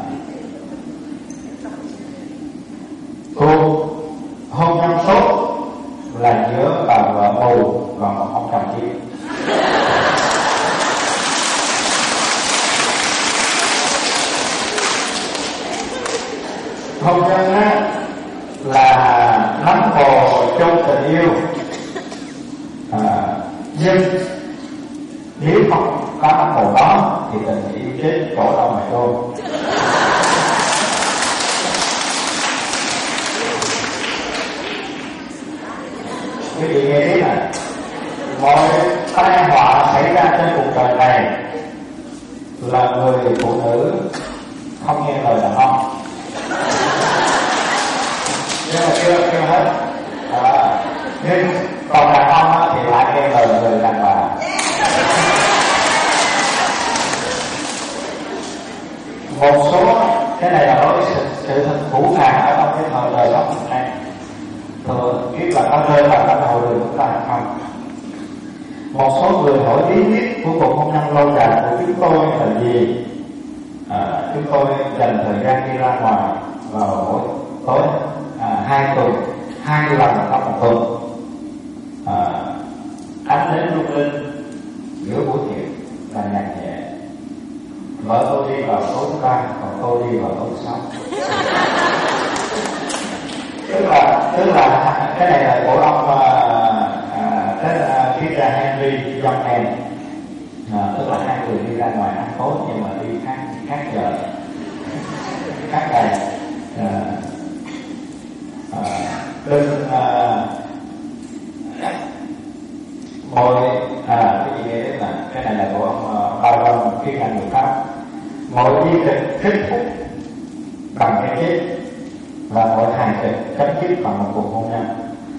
[SPEAKER 4] cuộc hôn nhân tốt là giữa bà vợ mù và một ông chồng chiếc. Hôn nhân á là nắm bồ chung tình yêu, à, nhưng nếu không có nắm bồ đó thì tình yêu chết chỗ đâu mà chôn. Quý vị nghe biết này, mọi tai họa xảy ra trên cuộc đời này là người phụ nữ không nghe lời đàn ông. Nhưng mà chưa chưa hết, à, nhưng còn đàn ông thì lại nghe lời người đàn bà. Một số cái này là nói sự, sự thật phủ phàng ở trong cái thời đời sống hiện nay, thường biết là nó rơi vào trong hội đường chúng ta hay không. Một số người hỏi bí quyết của cuộc hôn nhân lâu dài của chúng tôi là gì? À, chúng tôi dành thời gian đi ra ngoài vào mỗi tối, à, hai tuần, hai lần trong một tuần, à, ánh đến lung linh giữa buổi chiều là nhạc nhẹ. Vợ tôi đi vào tối thứ ba, còn tôi đi vào tối thứ sáu. tức là tức là cái này là của ông à, cái là triết gia Henry John, à, tức là hai người đi ra ngoài ăn tối nhưng mà đi khác khác giờ, khác ngày. à, à, đừng à, mọi à cái gì đấy là cái này là của ông Ba Long chuyên ngành người Pháp. Mọi bi kịch kết thúc bằng cái chết và mọi hài kịch chấm dứt bằng một cuộc hôn nhân.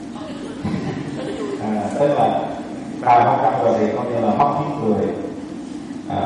[SPEAKER 4] À, tức là đào hôn nhân rồi thì coi như là mất tiếng cười. À,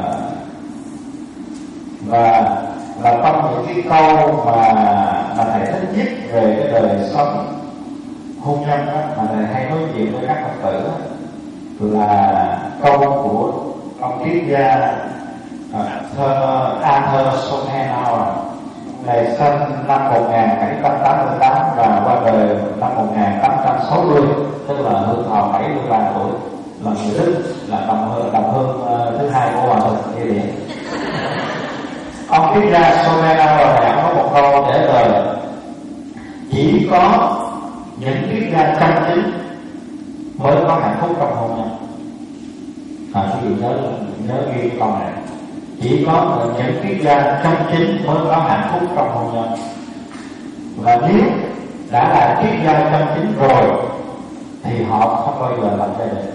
[SPEAKER 4] và là trong những cái câu mà mà thầy thích nhất về cái đời sống hôn nhân đó, mà thầy hay nói chuyện với các phật tử đó, là câu của ông triết gia à, thơ Arthur Schopenhauer. Ngày sinh năm một nghìn bảy trăm tám mươi tám và qua đời năm một nghìn tám trăm sáu mươi, tức là hưởng thọ bảy mươi ba tuổi, là người Đức, là đồng hương đồng hương uh, thứ hai của hòa thượng Địa Điện. Ông triết gia Schopenhauer này có một câu để lời: chỉ có những triết gia chân chính mới có hạnh phúc trong hôn nhân. À, ví dụ nhớ nhớ ghi câu này: chỉ có những triết gia chân chính mới có hạnh phúc trong hôn nhân. Và nếu đã là triết gia chân chính rồi thì họ không bao giờ làm gia đình.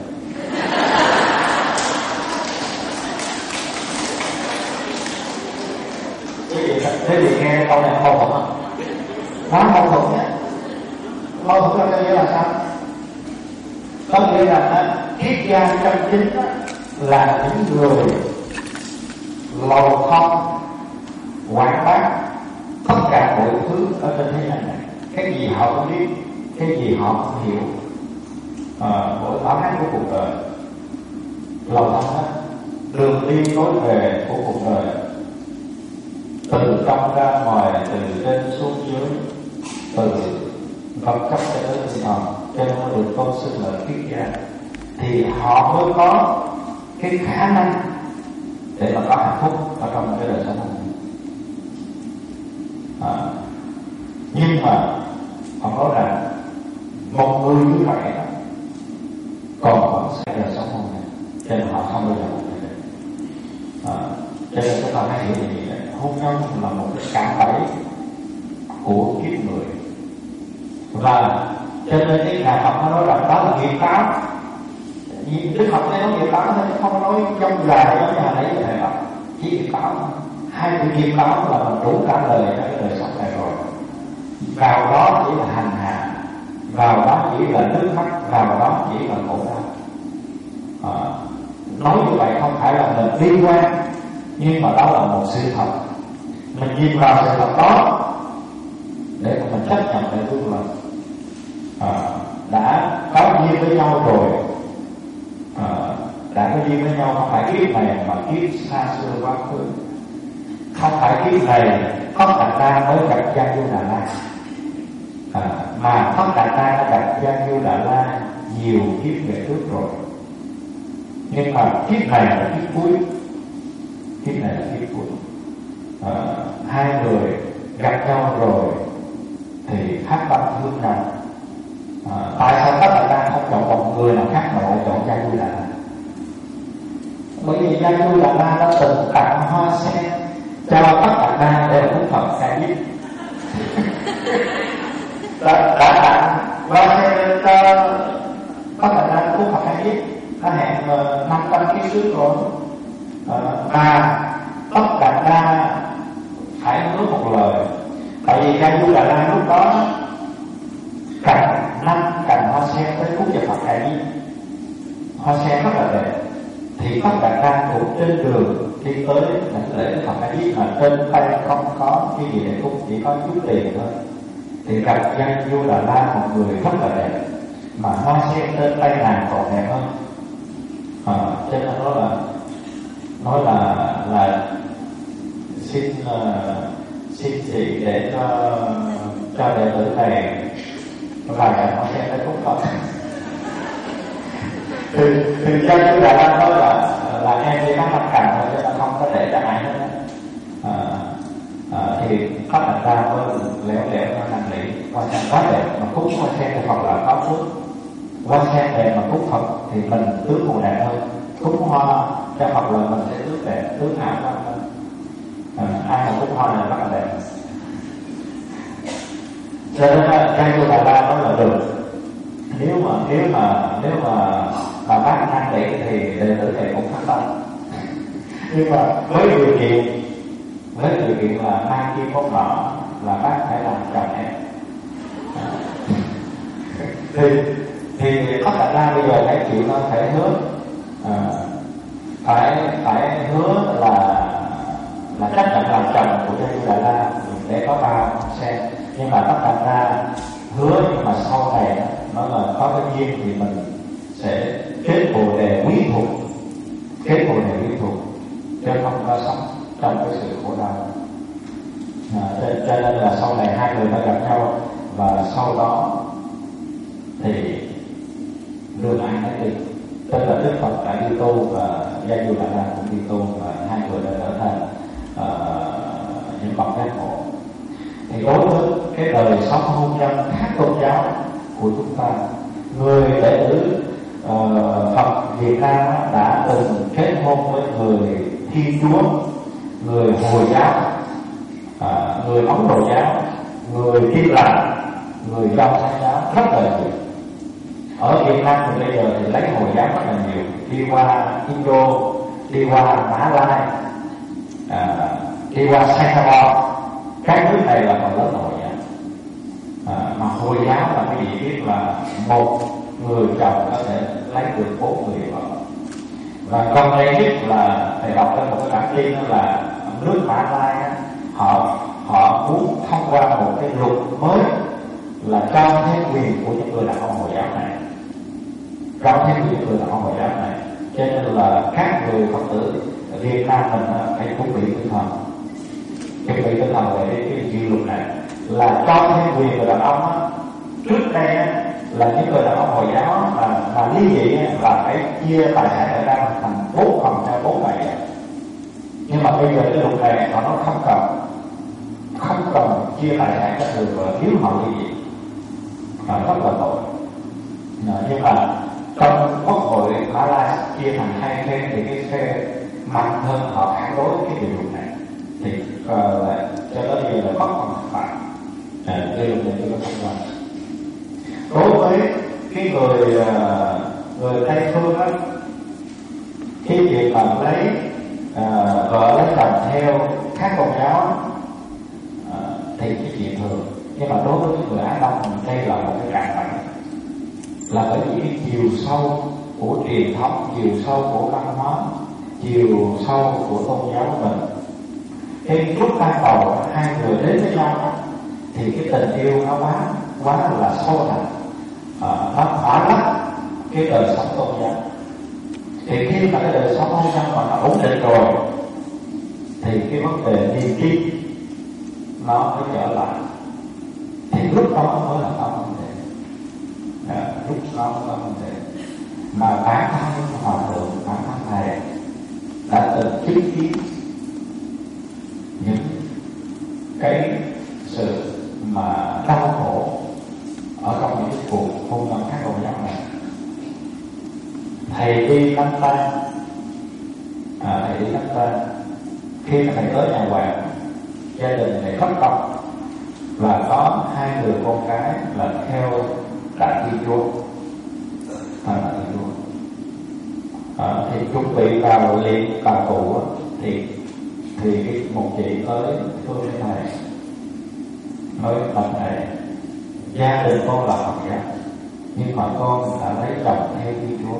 [SPEAKER 4] Thế thì nghe câu này mâu thuẫn không? Quá mâu thuẫn nhé. Mâu thuẫn là nghĩa là sao? Có nghĩa là triết gia chân chính là những người lầu không quảng bá tất cả mọi thứ ở trên thế gian này. Cái gì họ không biết, cái gì họ không hiểu, à, mỗi bản án của cuộc đời, lầu không hết, đường đi lối về của cuộc đời, từ trong ra ngoài, từ trên xuống dưới, từ vật chất cho tới tinh thần, cho nên mới được tôn xưng là triết gia. Thì họ mới có cái khả năng để mà có hạnh phúc ở trong cái đời sống này. À, nhưng mà họ nói rằng một người như vậy đó còn vẫn sẽ đời sống hôn nhân, cho nên họ không bao giờ hôn nhân. À, cho nên chúng ta hãy hiểu như vậy: hôn nhân là một cái cạm bẫy của kiếp người. Và cho nên cái nhà Phật nó nói rằng đó là nghiệp báo. Đức Phật này nói nghiệp báo thôi, không nói trong dài giống như hồi nãy thầy nói, chỉ nghiệp báo. Hai chữ nghiệp báo là mình đủ cả lời cho cái đời sống này rồi. Vào đó chỉ là hành hạ, vào đó chỉ là nước mắt, vào đó chỉ là khổ đau. À, nói như vậy không phải là mình bi quan, nhưng mà đó là một sự thật. Mình nhìn vào sự thật đó để mà mình chấp nhận để thương lòng. À, đã có duyên với nhau rồi, à, đã có duyên với nhau không phải kiếp này mà kiếp xa xưa quá khứ. Không phải kiếp này Tất Đạt Đa mới gặp Giang Du Đà La, à, mà Tất Đạt Đa đã gặp Giang Du Đà La nhiều kiếp về trước rồi. Nhưng mà kiếp này là kiếp cuối, kiếp này là kiếp cuối. À, hai người gặp nhau rồi thì phát tâm thương nhau. À, tại sao Tất Đạt Đa không chọn một người nào khác mà lại chọn Giang Du Đà La? Bởi vì Giang Du Đà La đã từng tặng hoa sen cho Tất Đạt Đa để Đức Phật ca diếp. đã, đã tặng hoa sen cho Tất Đạt Đa Đức Phật ca diếp, đã hẹn năm trăm kiếp trước rồi. À, mà Tất Đạt Đa phải hứa một lời, tại vì Giang Du Đà La lúc đó cầm năm cành hoa sen tới cúng cho Phật ca diếp, hoa sen rất là đẹp. Thì Tất Đạt Đa cũng trên đường đi tới những lễ Phật ca diếp mà trên tay không có cái gì để cúng, chỉ có chút tiền thôi. Thì gặp Giang Du Đà La, một người rất là đẹp, mà hoa sen trên tay nàng còn đẹp hơn. À, cho nên nói là nói là là xin uh, xin chị để cho cho đệ tử này vài cảnh hoa sen tới cúng Phật. thì thì Giang Du Đà La nói là là em đi có năm cành thôi chứ không có để cho ai hết. À, à, thì Tất Đạt Đa mới lẻo lẻo nó năn nỉ hoa sen quá đẹp, mà cúng hoa sen cho Phật là có phước. Hoa sen đẹp mà cúng Phật thì mình tướng màu đẹp hơn, cúng hoa cho Phật là mình sẽ tướng đẹp, tướng ảo hơn. À, ai mà cúng hoa này rất là đẹp. Cho nên Trai Vô Đà La nói là được. Nếu mà nếu mà nếu mà mà bác năng để thì đệ tử thầy cũng phát tâm. Nhưng mà với điều kiện với điều kiện là mang kim bóng đỏ là bác phải làm chồng em. thì thì tất cả ra bây giờ phải chịu nó phải hứa à, phải phải hứa là là chấp nhận làm chồng của Trai Vô Đà La để có ba con sen. Nhưng mà tất cả ra hứa, nhưng mà sau này nó là có cái duyên thì mình sẽ kết bồ đề quý thuộc, kết bồ đề quý thuộc chứ không có sống trong cái sự khổ đau. À, cho, cho nên là sau này hai người mới gặp nhau, và sau đó thì đường ai nấy đi, tức là Đức Phật đã đi tu và Trai Vô Đà La cũng đi tu, và hai người đã trở thành uh, những bậc giác ngộ. Thì đối với cái đời sống hôn nhân khác tôn giáo của chúng ta, người đệ tử uh, Phật Việt Nam đã từng kết hôn với người Thiên Chúa, người Hồi giáo, uh, người Ấn Độ giáo, người Tin Lành, người Do Thái giáo rất là nhiều. Ở Việt Nam thì bây giờ thì lấy Hồi giáo rất là nhiều, đi qua Indo, đi qua Mã Lai, uh, đi qua Singapore. Cái nước này là phần lớn Hồi giáo. À, mà Hồi giáo là cái gì biết là một người chồng có thể lấy được bốn người vợ. Và gần đây nhất là thầy đọc trên một cái bản tin là nước Mã Lai á, họ họ muốn thông qua một cái luật mới là cho thêm quyền của những người đàn ông Hồi giáo này, cho thêm quyền người đàn ông Hồi giáo này. Cho nên là các người Phật tử Việt Nam mình phải chuẩn bị tinh thần, chuẩn bị tinh thần về cái, cái dự luật này là cho thêm quyền người đàn ông á. Trước đây á, là những người đàn ông Hồi giáo mà mà ly dị là phải chia tài sản ở ra thành bốn phần cho bốn bảy. Nhưng mà bây giờ cái luật này họ nói không cần, không cần chia tài sản cho người vợ nếu họ ly dị, họ rất là tội. Nhưng mà trong Quốc hội Mã Lai chia thành hai phe thì cái phe mạnh hơn họ phản đối cái điều luật này, thì uh, cho tới bây giờ là bất còn phải à, cái luật này chưa có thông qua. Đối với cái người uh, người Tây phương á, cái việc mà lấy uh, vợ lấy chồng theo các tôn giáo uh, thì cái chuyện thường. Nhưng mà đối với người Á Đông đây là một cái trạng thái, là bởi vì cái chiều sâu của truyền thống, chiều sâu của văn hóa, chiều sâu của tôn giáo của mình. Cái lúc ban đầu hai người đến với nhau thì cái tình yêu nó quá quá là sâu đậm, à, nó thỏa lấp cái đời sống tôn giáo. Thì khi mà cái đời sống hôn nhân mà nó ổn định rồi thì cái vấn đề niềm tin nó mới trở lại, thì lúc đó mới là có vấn đề. À, lúc đó mới có vấn đề. Mà bản thân hòa thượng, bản thân thầy đã từng chứng kiến những cái sự mà đau khổ ở trong những cái cuộc hôn nhân khác tôn giáo này. Thầy đi Nam Tang, à, thầy đi Nam Tang, khi mà thầy tới nhà hoàng, gia đình thầy rất đông và có hai người con gái là theo Đại Thiên Chúa, à, Đại Thiên Chúa. À, thì chuẩn bị vào lễ bà cụ thì thì cái một chị tới thưa với thầy, nói bạch thầy, gia đình con là Phật giáo nhưng mà con đã lấy chồng theo Thiên Chúa,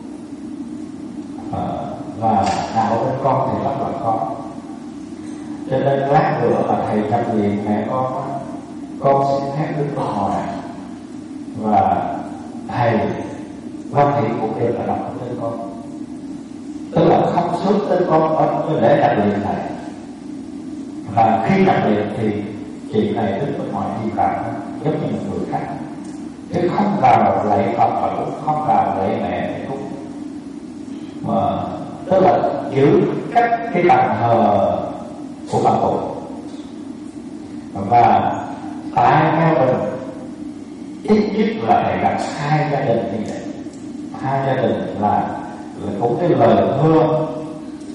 [SPEAKER 4] à, và đạo bên con thì rất là khó, cho nên lát nữa là thầy nhập viện mẹ con con xin phép đứng bên ngoài và thầy quan thị cũng đều là đọc tên con, tức là không xuất tên con ở để nhập viện thầy. Và khi nhập viện thì chị này đứng bên ngoài đi vào giống như một người khác, chứ không vào lạy Phật và cũng không vào lạy mẹ thì cũng mà tức là giữ các cái bàn thờ của bà cụ. Và tại theo mình ít nhất là phải gặp hai gia đình như vậy, hai gia đình là, là cũng cái lời hứa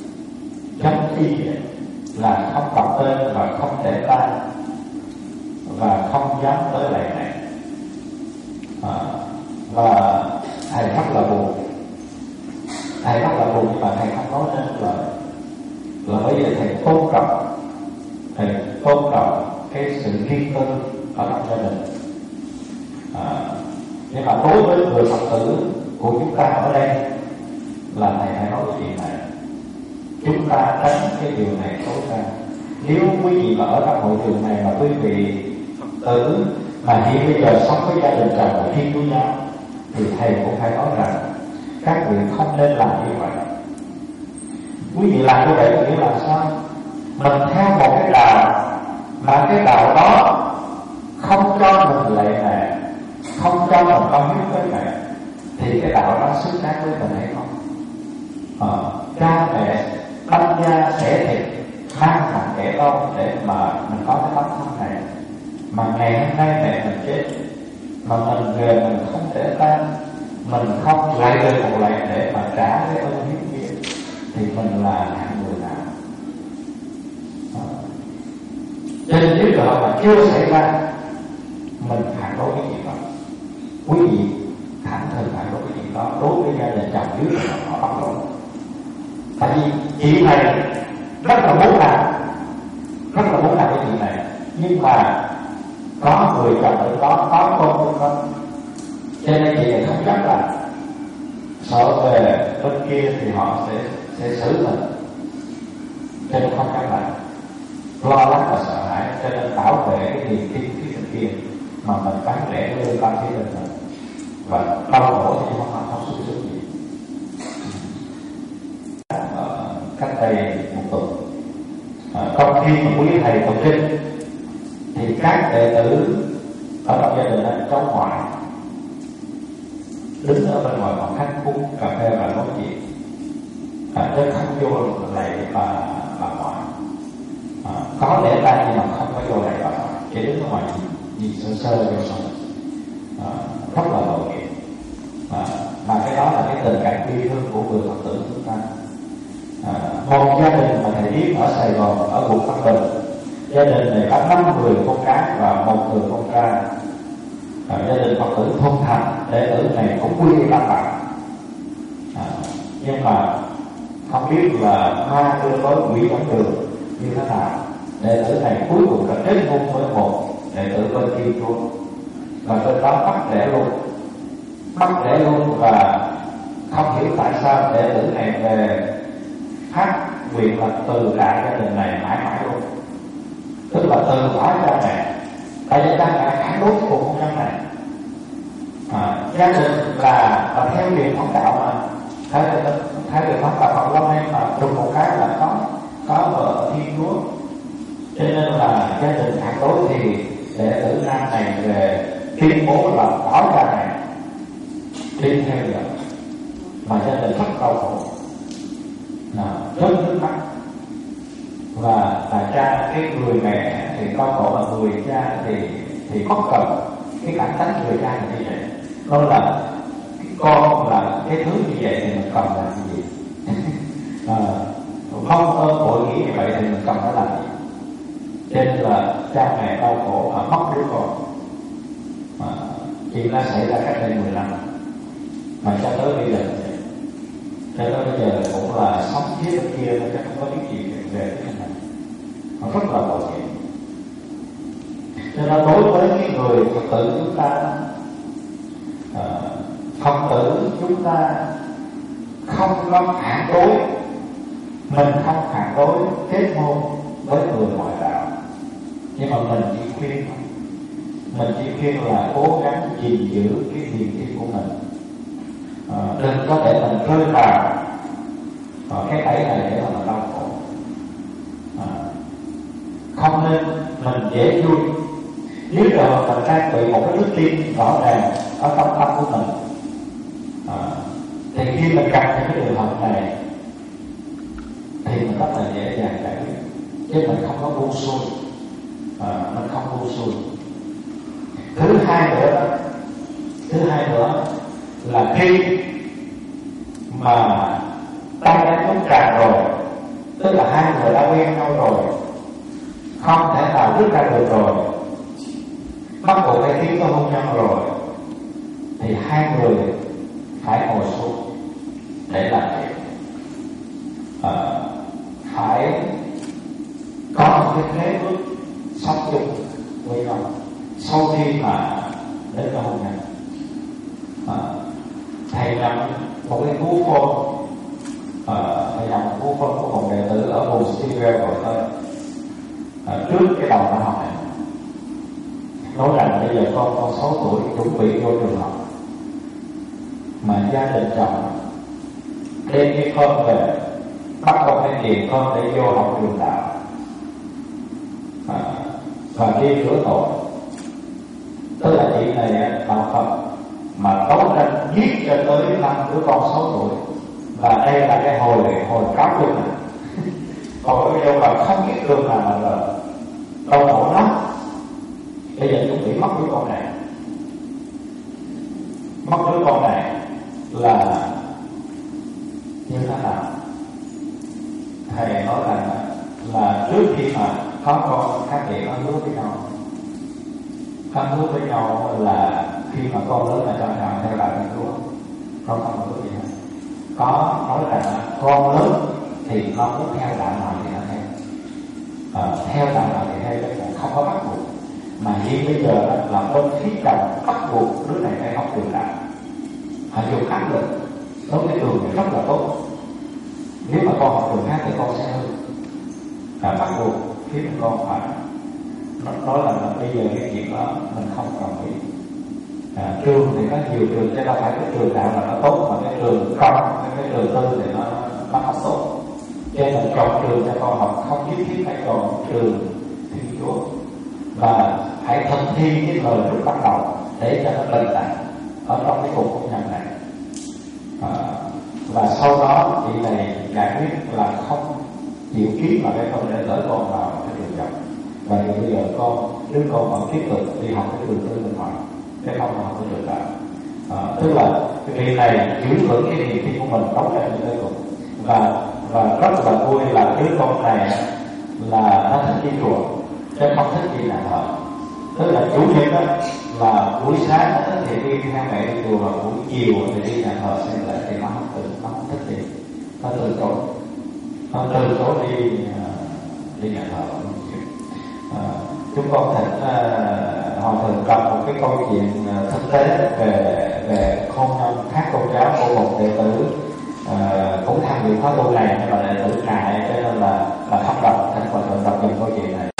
[SPEAKER 4] giống y vậy, là không đọc tên và không để tay, và không dám tới lạy này. À, và thầy rất là buồn, thầy rất là buồn nhưng mà thầy không nói nên lời, là bởi vì thầy tôn trọng, thầy tôn trọng cái sự riêng tư ở trong gia đình. À, nhưng mà đối với người Phật tử của chúng ta ở đây là thầy phải nói cái chuyện này, chúng ta tránh cái điều này tối ra. Nếu quý vị mà ở trong hội trường này mà quý vị tử mà hiện bây giờ sống với gia đình chồng và Thiên Chúa giáo thì thầy cũng phải nói rằng các vị không nên làm như vậy. Quý vị làm như vậy nghĩa là sao? Mình theo một cái đạo mà cái đạo đó không cho mình lệ mẹ, không cho mình có hiếu với mẹ, thì cái đạo đó xứng đáng với mình hay không? Ờ, cha mẹ đâm ra sẽ thịt mang thẳng kẻ con để mà mình có cái tấm thân này, mà ngày hôm nay mẹ mình chết mà mình về mình không thể tan, mình không lại được một lạy để mà trả cái ơn hiếu kia, thì mình là hạng người nào? À. Cho nên nếu trường hợp mà chưa xảy ra, mình phản đối cái chuyện đó. Quý vị thẳng thừng phản đối cái chuyện đó đối với gia đình chồng dưới là họ bắt lỗi. Tại vì chị này rất là muốn làm, rất là muốn làm cái chuyện này, nhưng mà có người chồng ở đó, có con ở đó, cho nên chị này không dám làm, sợ về bên kia thì họ sẽ sẽ xử mình, cho nên không dám làm, lo lắng và sợ hãi, cho nên bảo vệ cái niềm tin phía bên kia mà mình bán rẻ cái lương tâm phía bên mình, và đau khổ thì không làm không sung sướng gì. Ờ, cách đây một tuần, à, trong khi mà quý thầy tụng kinh thì các đệ tử ở trong gia đình ở cháu ngoại đứng ở bên ngoài phòng khách uống cà phê và nói chuyện, à, chứ không vô lại bà bà ngoại. À, có lẽ ta nhưng mà không có vô lại bà ngoại, chỉ đứng ở ngoài nhìn, nhìn sơ sơ vô xong, à, rất là tội nghiệp. À, mà cái đó là cái tình cảm bi thương của người Phật tử chúng ta. À, một gia đình mà thầy biết ở Sài Gòn, ở quận Tân Bình, gia đình này có năm người con gái và một người con trai. À, gia đình Phật tử Thôn Thành, đệ tử này cũng quy y Tam Bảo. À, nhưng mà không biết là ma đưa tới quỷ dẫn đường như thế nào, đệ tử này cuối cùng đã kết hôn với một đệ tử bên Thiên Chúa, và bên đó bắt đẻ luôn, bắt đẻ luôn, và không hiểu tại sao đệ tử này về phát nguyện là từ đại gia đình này mãi mãi luôn, tức là từ bỏ cha mẹ, tại vì cha mẹ phản đối cuộc hôn nhân này. À, gia đình là, là theo truyền thống đạo mà, theo theo truyền thống đạo Phật lâu nay mà đùng một cái là có có vợ Thiên Chúa, cho nên là gia đình phản đối thì đệ tử nam này về tuyên bố là bỏ cha mẹ đi theo vợ, mà gia đình rất đau khổ, rớt nước mắt. Và là cha, cái người mẹ thì con khổ, mà người cha thì thì có cần cái cảm tánh người cha là như vậy. Đó là con là cái thứ như vậy thì mình cần làm gì? À, không ơn bội nghĩa như vậy thì mình cần phải làm gì? Cho nên là cha mẹ đau khổ mà mất đứa con. À, chuyện đã xảy ra cách đây mười năm, mà cho tới bây giờ, cho tới bây giờ cũng là sống phía bên kia mà chắc không có biết gì về cái này. Nó rất là tội nghiệp. Cho nên đối với cái người Phật tử chúng ta, à, Phật tử chúng ta không có phản đối, mình không phản đối kết hôn với người ngoại đạo, nhưng mà mình chỉ khuyên, mình chỉ khuyên là cố gắng gìn giữ cái niềm tin của mình. À, đừng có để mình rơi vào à, cái bẫy này để mà mình đau khổ. À, không nên mình dễ vui. Nếu rồi mình trang bị một cái đức tin rõ ràng ở trong tâm của mình, à, thì khi mình gặp những cái trường hợp này thì mình rất là dễ dàng giải quyết, chứ mình không có buông xuôi. À, mình không buông xuôi. Thứ hai nữa đó, thứ hai nữa là khi mà tay đã trúng tràn rồi, tức là hai người đã quen nhau rồi, không thể nào rút ra được rồi, bắt buộc phải tiến tới hôn nhân rồi thì hai người phải ngồi xuống để làm việc, à, phải có một cái khế ước sống chung với nhau sau khi mà đến cái hôn nhân. À, thầy làm một cái cú phone, à, thầy làm một cú phone của một đệ tử ở vùng Syria rồi tới, à, trước cái đầu năm học này, nói rằng bây giờ con con sáu tuổi chuẩn bị vô trường học, mà gia đình chồng đem cái con về bắt con phải tiền con để vô học trường đạo, à, và đi rửa tội. Tức là chị này đạo Phật mà đấu tranh giết cho tới năm đứa con sáu tuổi, và đây là cái hồi hồi cáo chung này. Còn bây giờ mà không biết đường nào mà là đau khổ lắm. Bây giờ chuẩn bị mất đứa con này, mất đứa con này là như thế nào? Thầy nói rằng là trước khi mà có con, các chị nó hứa với nhau, con hứa với nhau là khi mà con lớn là cho nào theo đạo Thiên Chúa, con không hứa gì hết. Có nói rằng con lớn thì nó muốn theo đạo nào thì nó theo, à, theo đạo nào thì theo, chứ không có bắt buộc. Mà hiện bây giờ là bên phía chồng bắt buộc đứa này phải học trường đạo, họ dùng áp lực. Đối với trường thì rất là tốt, nếu mà con học trường khác thì con sẽ hư, là bắt buộc khiến con phải nói là, là bây giờ cái chuyện đó mình không đồng ý. À, trường thì có nhiều trường, chứ đâu phải cái trường đạo là nó tốt, mà cái trường công, cái trường tư thì nó nó không tốt. Cho nên mình chọn trường cho con học không nhất thiết phải chọn trường Thiên Chúa, và hãy thực thi cái lời lúc bắt đầu để cho nó bình đẳng ở trong cái cuộc hôn nhân này. À, và sau đó chị này giải quyết là không chịu ký vào cái không để gửi con vào cái trường chồng, và bây giờ con đứa con vẫn tiếp tục đi học cái trường tư bên ngoài, cái không học cái trường đạo. À, tức là cái việc này giữ vững cái niềm tin của mình đấu tranh như thế cùng. Và và rất là vui là đứa con này là nó thích đi chùa chứ không thích đi nhà thờ. Tức là chủ nhật đó là buổi sáng nó thích thì đi theo mẹ đi chùa, và buổi chiều thì đi nhà thờ xem lễ, thì nó không tự nó không thích đi, nó từ chối, nó từ chối đi đi nhà thờ. À, chúng con thỉnh uh, hòa thượng đọc một cái câu chuyện uh, thực tế về về hôn nhân khác tôn giáo của một đệ tử uh, cũng tham dự khóa tu này, nhưng mà đệ tử ngại cho nên là là không đọc. Thỉnh hòa thượng đọc dùm câu chuyện này.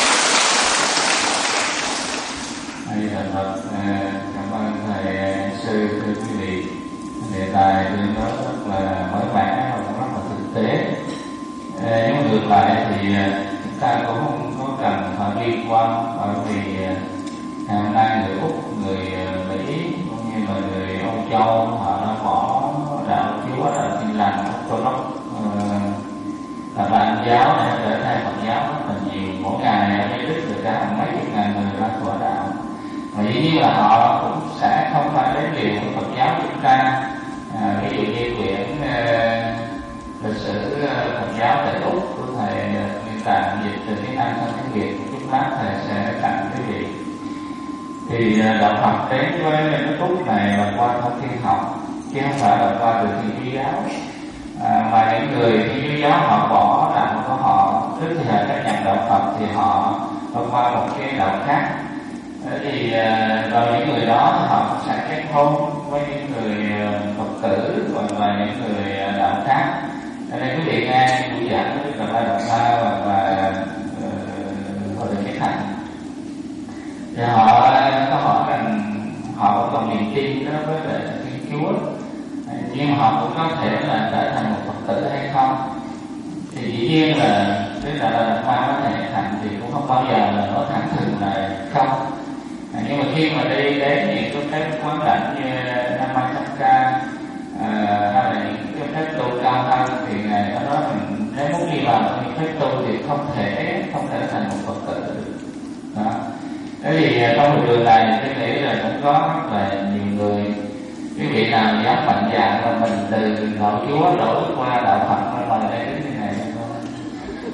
[SPEAKER 3] Hay là Phật, cảm ơn thầy sư, thưa quý vị. Đề tài tôi nói rất là mới mẻ và cũng rất là thực tế. Nhưng mà ngược lại thì chúng ta cũng không có cần phải liên quan, bởi vì hôm nay người Úc, người Mỹ cũng như là người Âu Châu họ đã bỏ đạo Chúa, đạo Tin lành, Orthodox là Ban giáo để trở thành Phật giáo rất là nhiều. Mỗi ngày ở Mỹ Đức người ta hàng mấy chục ngàn người ra khỏi đạo. Và dĩ nhiên là họ cũng sẽ không phải đến điều của Phật giáo chúng ta. À, ví dụ như quyển uh, lịch sử uh, Phật giáo tại Úc của thầy Nguyên Tạng dịch từ tiếng Anh sang tiếng Việt của chúng ta, thầy sẽ tặng quý vị. Thì uh, đạo Phật đến với nước Úc này là qua thông thiên học, chứ không phải là qua từ Thiên Chúa giáo. À, mà những người Thiên Chúa giáo họ bỏ đạo của họ, trước khi họ chấp nhận đạo Phật thì họ qua một cái đạo khác. Thì rồi những người đó họ sẽ kết hôn với những người Phật tử hoặc là những người đạo khác. Ở đây quý vị nghe buổi giảng của Đức Đạt Lai Đạt Ma hoặc là Hội đồng Nhất Hạnh, thì họ có hỏi rằng họ có còn niềm tin đó với lại Thiên Chúa, nhưng mà họ cũng có thể là trở thành một Phật tử hay không. Thì dĩ nhiên là Đức Đạt Lai Đạt Ma với Thầy Nhất Hạnh thì cũng không bao giờ là nói thẳng thừng là không. À, nhưng mà khi mà đi đến những cái phép quán đảnh như Namacaka à, hay là những cái phép tu cao hơn thì ngài có nói mình nếu muốn đi vào những phép tu thì không thể không thể thành một Phật tử được. Đó. Thế thì trong một trường này tôi nghĩ là cũng có rất là nhiều người, quý vị nào dám mạnh dạn là mình từ đạo Chúa đổi qua đạo Phật mà mời đây đến thế này không?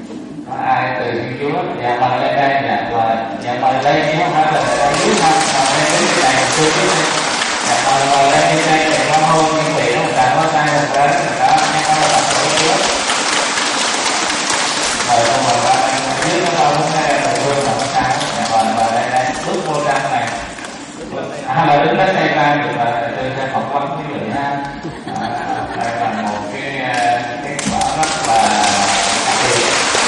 [SPEAKER 3] ai từ Thiên Chúa dạ mời lên đây dạ mời dạ mời lên chứ không phải là ở dưới không mời lên đến cái này tôi biết dạ mời mời lên đây đây để con hôn những vị đó người ta có tay một cái người ta nghe con là tổ Chúa mời con mời qua đây ở dưới nó đâu cũng nghe là tôi là con tay dạ mời mời đây đây bước vô trang này à mời đứng đến đây ta được là tôi sẽ phỏng vấn quý vị ha đây là một cái kết quả rất là đặc biệt.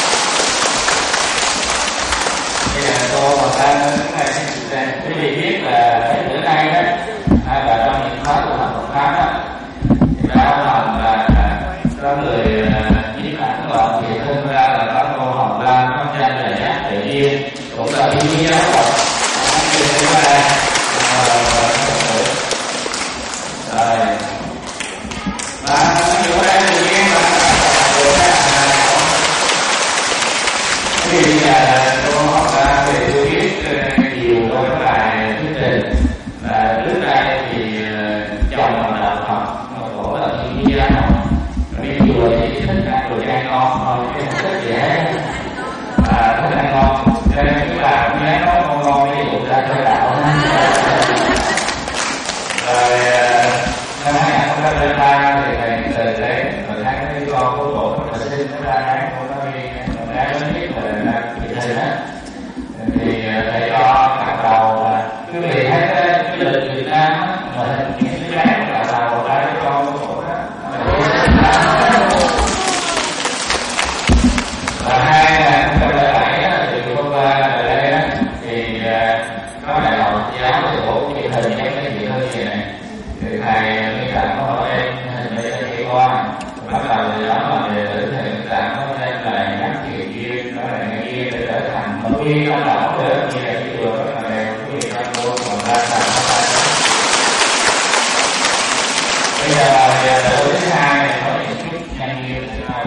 [SPEAKER 3] Bây giờ cô và ta quý vị biết là mấy bữa nay đó hay là trong những khóa của học Phật pháp đó thì đã làm là có người nhiễm ảnh và thì thân ra là có cô Hồng Lan có danh là Giác Tự Nhiên cũng là thiên nhiên giáo Phật rồi và chỗ đây tự nhiên là thì là cô học ra thì tôi biết nhiều đối với lại thuyết trình là trước đây thì chồng là đạo Phật mà cổ là thiên nhiên giáo Phật đi chùa thì thích ăn đồ chay ngon thôi chứ không thích gì hết à thích ăn ngon cho nên cứ là cũng nhớ nói ngon ngon ví dụ ra cho đạo rồi năm hai nghìn không trăm lẻ ba thì thầy từ đấy và thấy cái con của cổ nó là sinh nó ra hát của nó đi nó đã lớn nhất là là chị thầy đó thì thầy cho cặp đầu là quý vị thấy cái lịch Việt Nam á mà những cái bé cặp đầu ra cái con của cổ đó và hai là không trăm lẻ bảy á thì hôm qua ở đây á thì có đại học giáo thì cổ chị thầy nhắc cái gì hơn gì này thì thầy Minh Tạng có hỏi em hình như thầy đi qua bắt đầu thì đó là đệ tử thầy Minh Tạng có nên là nhắc chuyện duyên đó là ngày kia để trở thành một viên ban đầu để như là cái đường rất là đẹp quý vị đang mua còn ra thành nó tay bây giờ đệ tử thứ hai này có những chút nhanh duyên thứ hai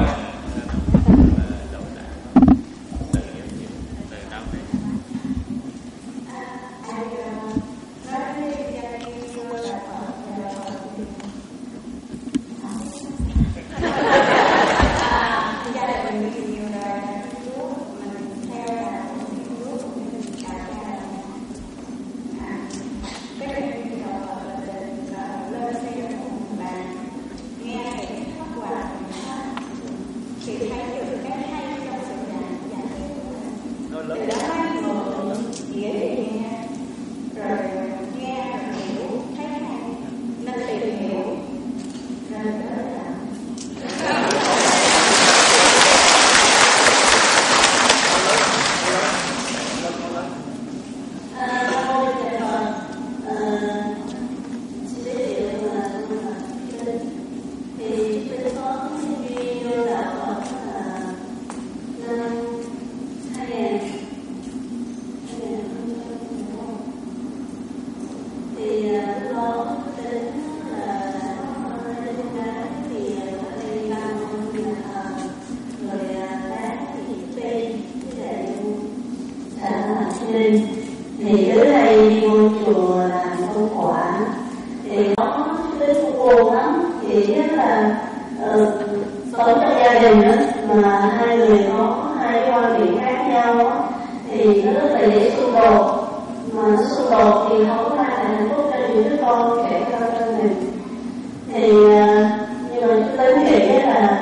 [SPEAKER 5] thì tới đây đi vô chùa làm công quả thì nó đến buồn lắm, chỉ biết là uh, sống trong gia đình đó, mà hai người có hai quan điểm khác nhau đó, thì nó rất là dễ xung đột, mà xung đột thì không có ai là hạnh phúc cho những đứa con kể cho thân mình. Thì uh, nhưng mà chú Tính nghĩ là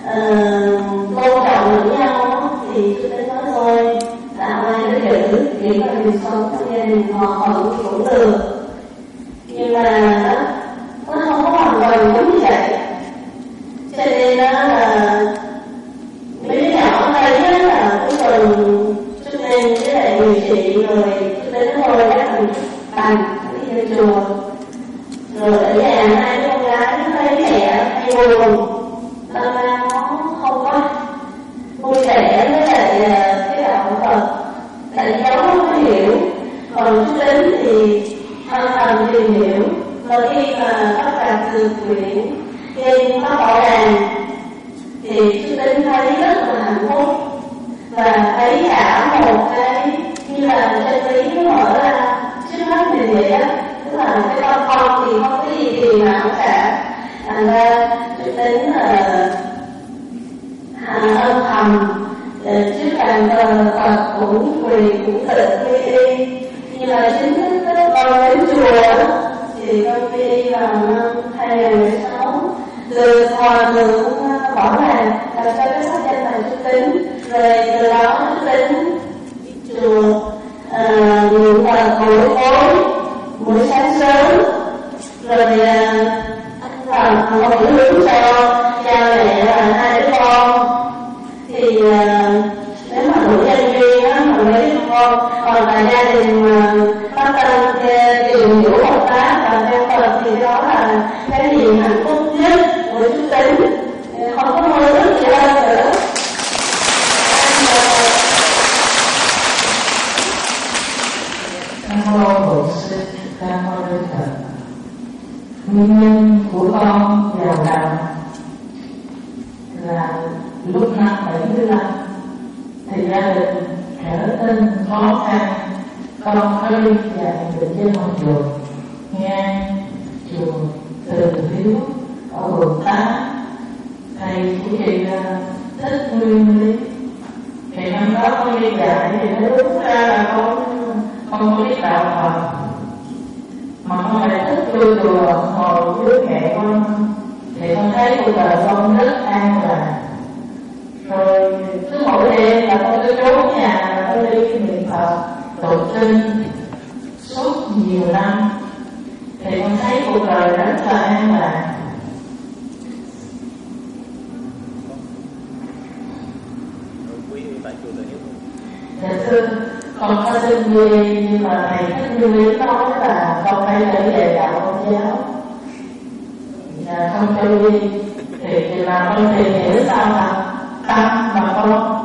[SPEAKER 5] uh, tôn trọng lẫn nhau đó, thì chú Tính nói thôi tạo ai nó giữ chỉ cần mình sống trong gia đình hòa thuận cũng được, nhưng mà nó không có hoàn toàn giống như vậy. Cho nên đó là mấy đứa nhỏ ở đây đó là cuối cùng chú nên với lại người chị rồi chú đến thôi các mình bằng đi vô chùa, rồi ở nhà hai đứa con gái nó thấy mẹ hay buồn, tâm ra nó không có vui vẻ với lại cái đạo Phật, tại cháu không có hiểu, còn chú Tính thì âm thầm tìm hiểu, và khi mà bắt gặp được quyển trên Pháp Bảo Đàn thì chú Tính thấy rất là hạnh phúc và thấy cả một cái như là chân lý nó mở ra trước mắt mình vậy á, tức là cái con con thì không có gì thì nào cả, thành ra chú Tính là âm thầm trước bàn thờ Phật cũng quỳ cũng tự quy y, nhưng mà chính thức con đến chùa thì con quy y vào năm hai nghìn không trăm mười sáu, từ hòa thượng Bảo Hoàng làm cho cái sắc danh là Trúc Tính, rồi từ đó Trúc Tính chùa niệm Phật buổi tối buổi sáng sớm, rồi anh làm hồi hướng cho cha mẹ và hai đứa con. Thì nếu mà đủ nhân duyên á mà mấy đứa con, còn là gia đình mà phát tâm tìm hiểu Phật pháp và theo Phật thì đó là cái gì hạnh phúc nhất của Trúc Tính, không có mơ ước gì hơn nữa.
[SPEAKER 6] Nam mô Bổn Sư Thích Ca Mâu Ni Phật. Nguyên nhân của con vào đạo là lúc năm bảy mươi lăm thì gia đình trở nên khó khăn, con phải đi dạy bệnh nhân học chùa, nghe chùa Từ Hiếu ở quận tám, thầy của chị Thích Nguyên Lý. Thì năm đó con đi dạy thì nó đúng ra là con không có biết đạo Phật, mà con lại thích vui đùa ngồi với mẹ con, thì con thấy cuộc đời con rất an lạc. Rồi cứ mỗi đêm là con cứ trốn nhà là con đi niệm Phật tụng kinh suốt nhiều năm, thì con thấy cuộc đời rất là an lạc. Dạ thưa, con có xin về, nhưng mà thầy Thích Như Lý nói là con phải trở về đạo Công giáo, và không cho đi. Thì, thì là con tìm hiểu sao mà tâm mà con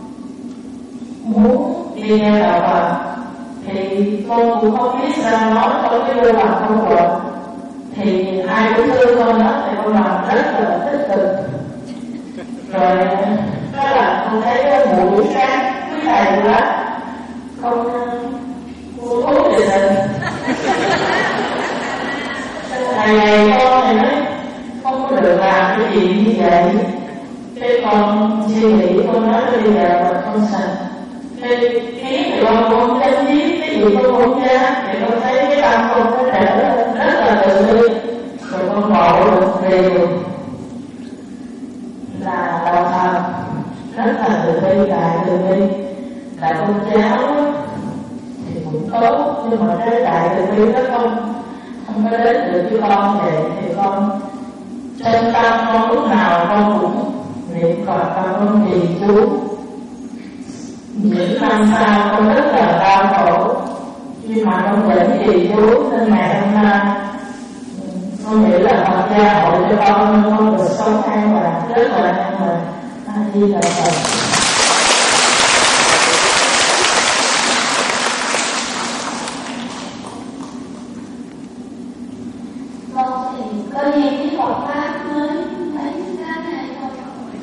[SPEAKER 6] muốn đi theo đạo Phật, thì con cũng không biết sao nói, con cứ đưa vào công luận. Thì ai cũng thương con đó, thì con làm rất là tích cực. Rồi đó là con thấy buổi sáng quý thầy quá, con mua thuốc về tình. Thầy này con thì nói không có được làm cái gì như vậy. Cái con suy nghĩ, con nói bây giờ là con sạch. Cái kiến thì con không dám viết, cái gì con không dám. Thì con thấy cái tâm con nó trở nên rất là tự nhiên. Rồi con ngộ được điều là đạo Phật rất là từ bi, đại từ bi. Đại Công giáo thì cũng tốt, nhưng mà cái đại từ bi nó không không có đến được với con vậy. Thì con trong tâm con lúc nào con cũng niệm Phật và con trì chú. Những năm sau con rất là đau khổ, nhưng mà con vẫn trì chú, nên ngày hôm nay con nghĩ là Phật gia hội cho con, nên con được sống an lạc, rất là an lạc. A Di Đà Phật.
[SPEAKER 5] Con thì có duyên với Phật pháp mới mấy tháng này thôi.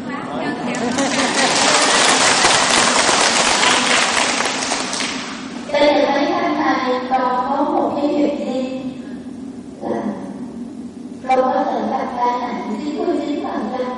[SPEAKER 5] Đây là mấy tháng này con có một cái việc gì là con có thể gặp tai nạn chín mươi chín phần trăm.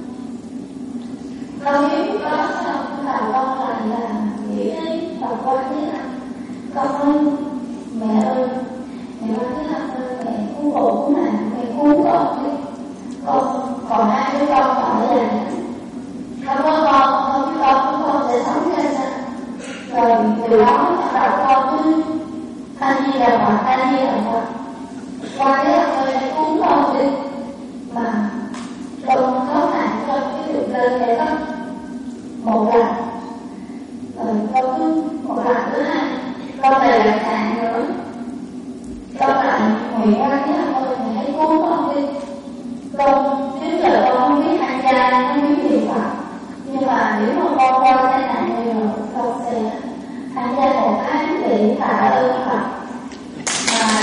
[SPEAKER 5] Con biết có xong là con lại là nghĩ đến và con với anh. Con ơi, mẹ ơi, mẹ ơi cái anh ơi, mẹ cứu khổ mà, mẹ cứu con chứ. Con còn hai đứa con ở nhà, không có con, không biết con của con sẽ sống ra sao. Rồi từ đó bắt đầu con cứ A Di Đà Phật, A Di Đà Phật. Qua cái anh ơi, hãy cứu con đi. Mà con có nạn trong cái đường lên để con một lần, rồi con cứ một lần thứ hai, con lại lại nạn nữa. Con lại nguyện qua cái anh ơi, hãy cứu con đi. Con trước giờ con không biết ăn chay, không biết niệm Phật, nhưng mà nếu mà con qua cái nạn này rồi, con sẽ ăn chay một tháng để tạ ơn Phật. Và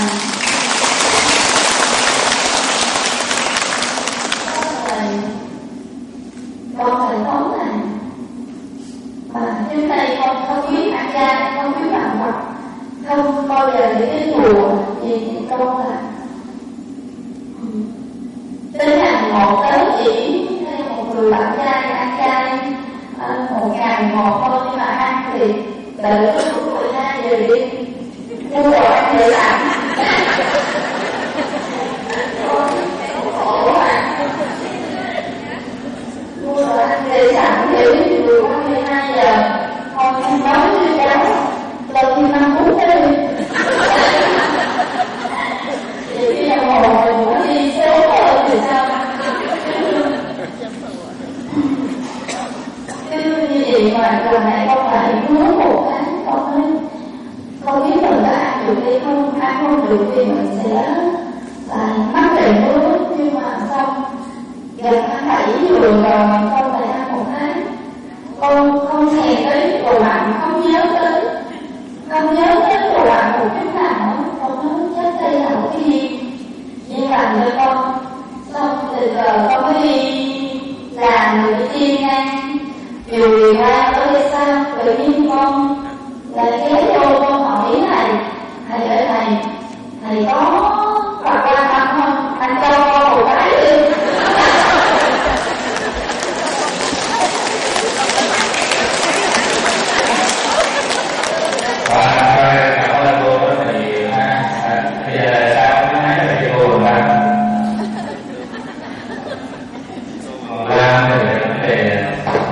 [SPEAKER 5] con phải sống này, mà trước đây con không biết ăn chay, không biết làm Phật, không bao giờ đi đến chùa thì con là tới hàng một tới chỉ theo một người bạn trai ăn chay một ngày ngày một thôi, nhưng mà ăn thì từ lúc mười hai giờ đi mua đồ ăn để làm. Khổ à. Mua đồ ăn để làm thì vừa qua mười hai giờ thôi em nói với cháu lần thì năm phút đi. Thì khi đồng hồ mình muốn đi sớm hơn thì sao? Chứ như vậy mà lần này không phải hứa một tháng không ấy, không biết mình có ăn được hay không, ăn không được thì mình sẽ là mắc bệnh nước, nhưng mà xong gần tháng bảy vừa rồi mà con phải ăn một tháng, con không thèm tới đồ lạnh, không nhớ tới không nhớ tới đồ lạnh một chút nào, không nhớ tới đây là một cái gì nhưng làm cho con. Xong từ giờ con mới đi làm người đi ngang điều gì ra tới đây sao, tự nhiên con lại ghé vô con hỏi này, thầy ơi thầy, thầy có bà quan tâm không? Anh cho con một cái đi.
[SPEAKER 3] Và cảm ơn cô rất là nhiều ha. Bây giờ sao cái máy này cho cô làm làm về vấn đề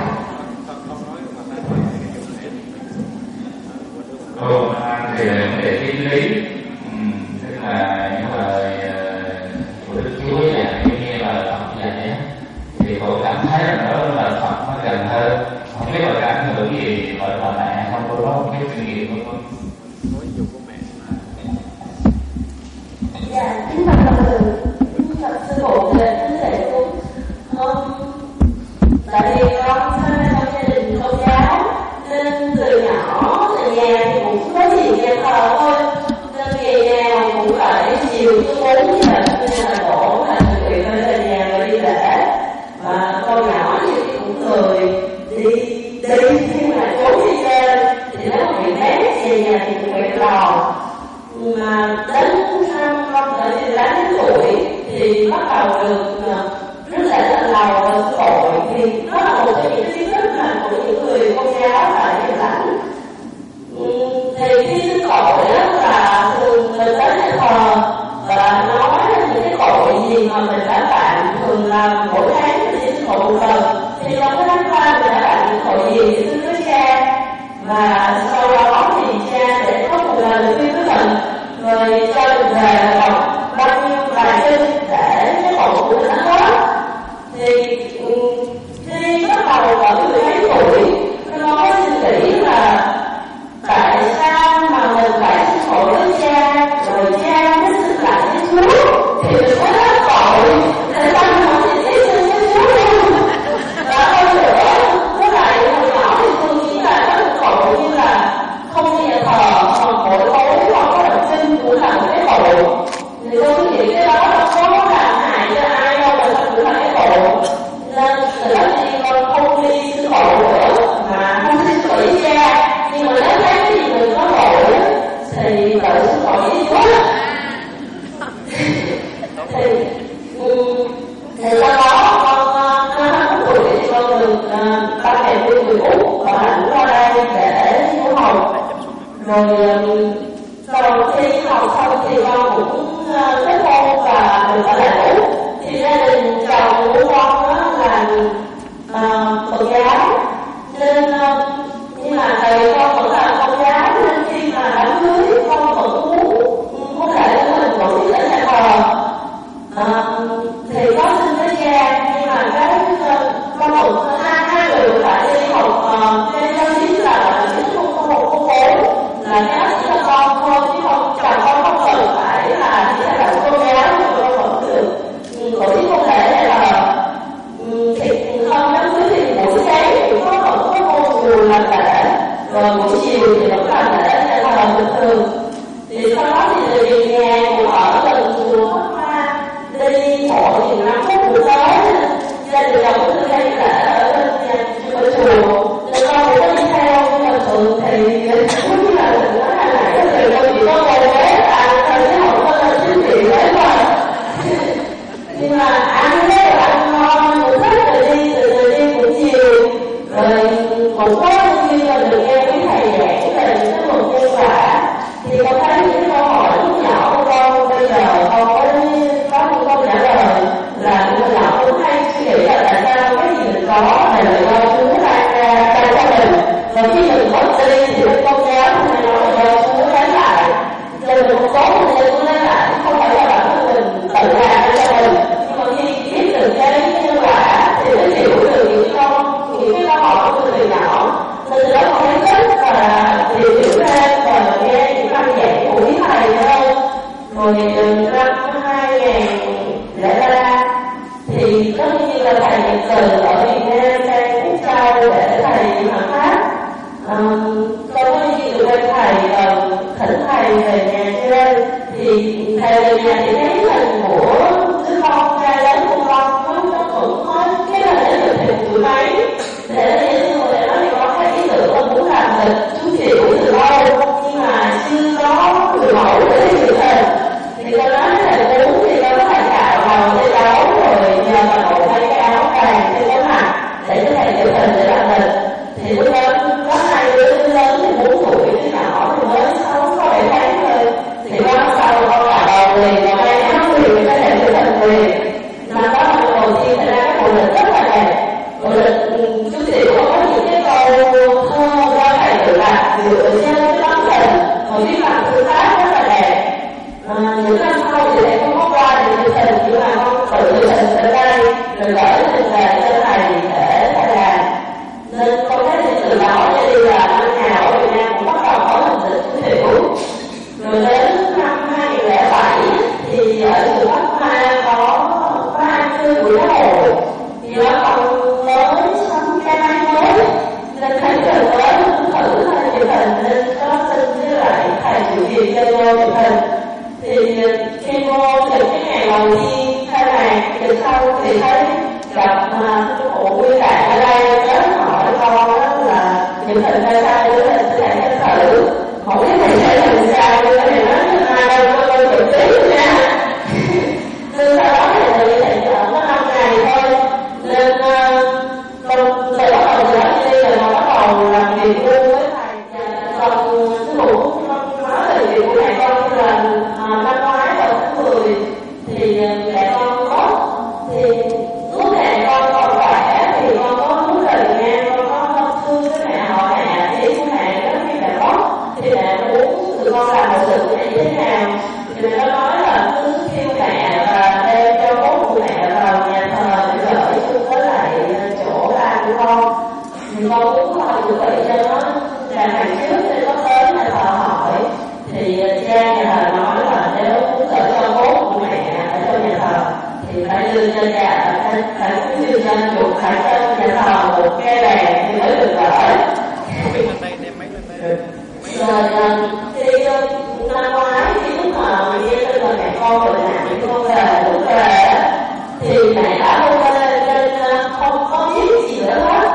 [SPEAKER 3] cô làm về vấn đề triết lý, tức là những lời của Đức Chúa dạy như là Phật dạy, thì cô cảm thấy là đó là Phật nó gần hơn. Không biết là cảm hưởng gì gọi là mẹ không, cô đó không biết kinh nghiệm của cô.
[SPEAKER 5] Dạ, chính là từ Phật sư phụ về vấn đề cũng không. Tại vì con sinh ra trong gia đình công giáo, nên từ nhỏ từ nhà thì cũng có gì nhà thờ thôi, nên ngày nào cũng phải chiều tới bốn giờ nên là đổ là chuẩn bị lên về nhà rồi đi lễ. Và con nhỏ thì cũng cười đi đi nhưng mà chú đi lên thì nếu mà bị bé về nhà thì cũng bị lò. Mà đến năm con ở trên tám tuổi thì bắt đầu được rất là là lầu tội, thì đó là một trong những kiến thức mà của những người công giáo tại Nhật Bản. Thì khi thức tội đó là thường mình tới nhà thờ và nói những cái tội gì mà mình đã phạm, thường là mỗi tháng mình đi thức tội một lần, thì trong cái tháng qua mình đã phạm những tội gì thì thưa với cha, và sau đó thì cha sẽ có một lần khuyên với mình rồi cho mình về đọc bao nhiêu bài kinh để cái tội của mình đã hết. Thì khi bắt đầu ở mười mấy tuổi nó có suy nghĩ là tại sao mà mình phải xin tội với cha rồi cha mới xin lại với Chúa, thì mình mới hết tội, tại sao mình không xin ý xin với Chúa luôn. Và hơn nữa với lại hồi nhỏ thì tôi nghĩ là có một tội như là không đi nhà thờ hoặc mỗi tối hoặc có đọc kinh cũng là một cái tội, thì tôi nghĩ cái đó là có làm hại cho ai đâu mà nó cũng là cái tội. Nên từ đó thì con không đi xin tội nữa mà không xin tội với cha, nhưng mà nếu thấy cái gì mình có tội thì tự xin tội với Chúa. thì thì sau đó con năm năm tuổi thì con được ba mẹ nuôi người Úc và hạnh qua đây để du học. Rồi sau khi học xong thì con cũng kết hôn và được ở lại Úc. Thì gia đình chồng của con đó là Phật giáo, nên nhưng mà thầy con vẫn là Công giáo, nên khi mà đám cưới con vẫn muốn có thể mình tổ chức ở nhà thờ. Thì có xin với cha, nhưng mà cái con vẫn hai hai người phải đi học trên giáo chính là chính không có một cô bố là giáo chỉ là con thôi, chứ không chồng con không cần phải là chỉ là cô giáo, nhưng mà con vẫn được tổ chức không thể là thì không đám cưới thì buổi sáng thì có vẫn có cô người làm lễ, rồi buổi chiều thì vẫn làm lễ để làm bình thường. Thì sau đó thì từ nhà cũng ở gần chùa Pháp Hoa, đi bộ thì năm phút buổi tối, gia đình chồng cũng đi lễ ở bên nhà ở chùa, nên con cũng có đi theo. Nhưng mà thường thì cũng như là mình nói là nãy thì con chỉ có cô bé là thầy với học con là chính trị đấy thôi. Nhưng mà ăn thế là ăn ngon, cũng thích rồi đi, từ từ đi cũng chiều, rồi cũng có như là thầy Nhật Từ ở Việt Nam sang Úc Châu để thầy học pháp. Um, con có đi từ bên thầy uh, thỉnh thầy về nhà chơi, thì thầy về nhà thì thấy hình của đứa con trai lớn của con nó nó cũng có cái là để được thầy tuổi mấy để để để nó thì có cái ý tưởng là muốn làm thịt chú Kiểu từ lâu, nhưng mà chưa có người mẫu để thực hình. Thì con nói thầy muốn thì con có thể cạo vào cái áo rồi nhờ bà nội mấy cái áo vàng trên cái mặt để cho thầy thực hình để làm thịt. Thì lúc đó có hai đứa lớn thì bốn tuổi, đứa nhỏ thì mới sáu sáu bảy tháng thôi. Thì con sau con cả đầu liền và hai áo liền có thể thực hình liền. Mà có lần đầu tiên thật ra cái bộ lịch rất là đẹp. Bộ lịch chú Tiểu có những cái câu thơ do thầy tự đặt dựa trên cái tấm hình và viết bằng thư pháp rất là đẹp. À, những năm sau thì thầy không có qua thì thực hình, nhưng mà con tự thực hình ở đây rồi gửi lên về cho thầy để thầy làm. Nên con thấy thì từ đó cho đi là năm nào ở Việt Nam cũng bắt đầu có hình thức chú Tiểu. Rồi đến năm hai nghìn lẻ bảy thì ở trường Bách Khoa có có ăn cư buổi hồ, thì nó còn mới xong cái máy mới nên thấy trời mới thử thầy chụp hình nên có xin với lại thầy chịu tiền cho vô chụp hình. Thì khi vô thì cái ngày đầu tiên khai mạc thì sau thì thấy gặp cụ Nguyên Đại ở đây đến hỏi con đó là chụp hình ra sao chụp hình sẽ thầy sẽ thử không biết thầy sẽ làm sao, nhưng mà thầy nói ai đâu có con chụp tí nha. Nên sau đó thì thầy thầy chọn có năm ngày thôi, nên con thầy bắt đầu trở đi rồi con bắt đầu làm việc luôn với thầy. Còn cái vụ con nói về việc của mẹ con là năm ngoái vào tháng mười thì mẹ con có, thì lúc mẹ con còn khỏe thì con có muốn về Việt Nam, con có thông thương với mẹ hỏi mẹ ý của mẹ đó khi mẹ có thì mẹ muốn tụi con làm một sự này như thế nào. Thì mẹ có nói là cứ kêu mẹ và đem cho bố của mẹ vào nhà thờ để gửi chung với lại chỗ làm của con. Thì con cũng không chuẩn bị cho nó là ngày trước nên có tới nhà thờ hỏi, thì cha nhà thờ nói là nếu muốn gửi cho bố của mẹ ở trong nhà thờ thì phải đưa cho cha, phải phải đưa cho chuột, phải cho nhà thờ một cái đèn thì mới được gửi. Rồi thì năm ngoái khi lúc mà nghe tin là mẹ con bệnh nặng thì con về lúc về thì mẹ đã hôn lên nên không có biết gì nữa hết.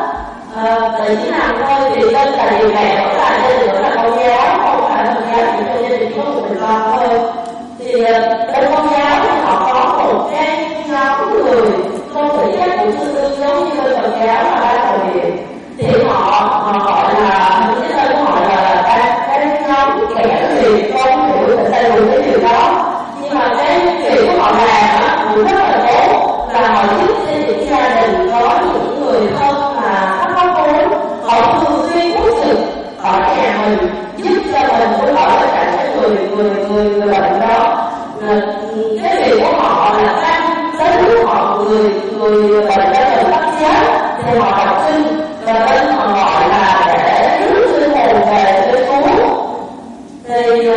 [SPEAKER 5] Tự chỉ làm thôi, thì lên là điều mẹ vẫn là gia đình vẫn là con giáo, không phải con giáo chỉ cho gia đình có một mình con thôi. Thì bên con giáo thì họ có một cái nhóm người không thể giác của sư tư giống như bên Phật giáo là ba đầu điện, thì họ họ gọi là cái tên của họ là cái cái nhóm kẻ người không hiểu tại sao được cái điều đó, nhưng mà cái việc của họ làm á cũng rất là tốt, là họ giúp cho những gia đình có những người thân mà thắt khóc vốn, họ thường xuyên hút trực ở nhà mình giúp cho mình với họ tất cả các người người người người bệnh đó. Cái việc của họ là tăng đến lúc họ người người bệnh đã được bác giá thì họ đọc kinh và bên họ gọi là để rước linh hồn về với Chúa. Thì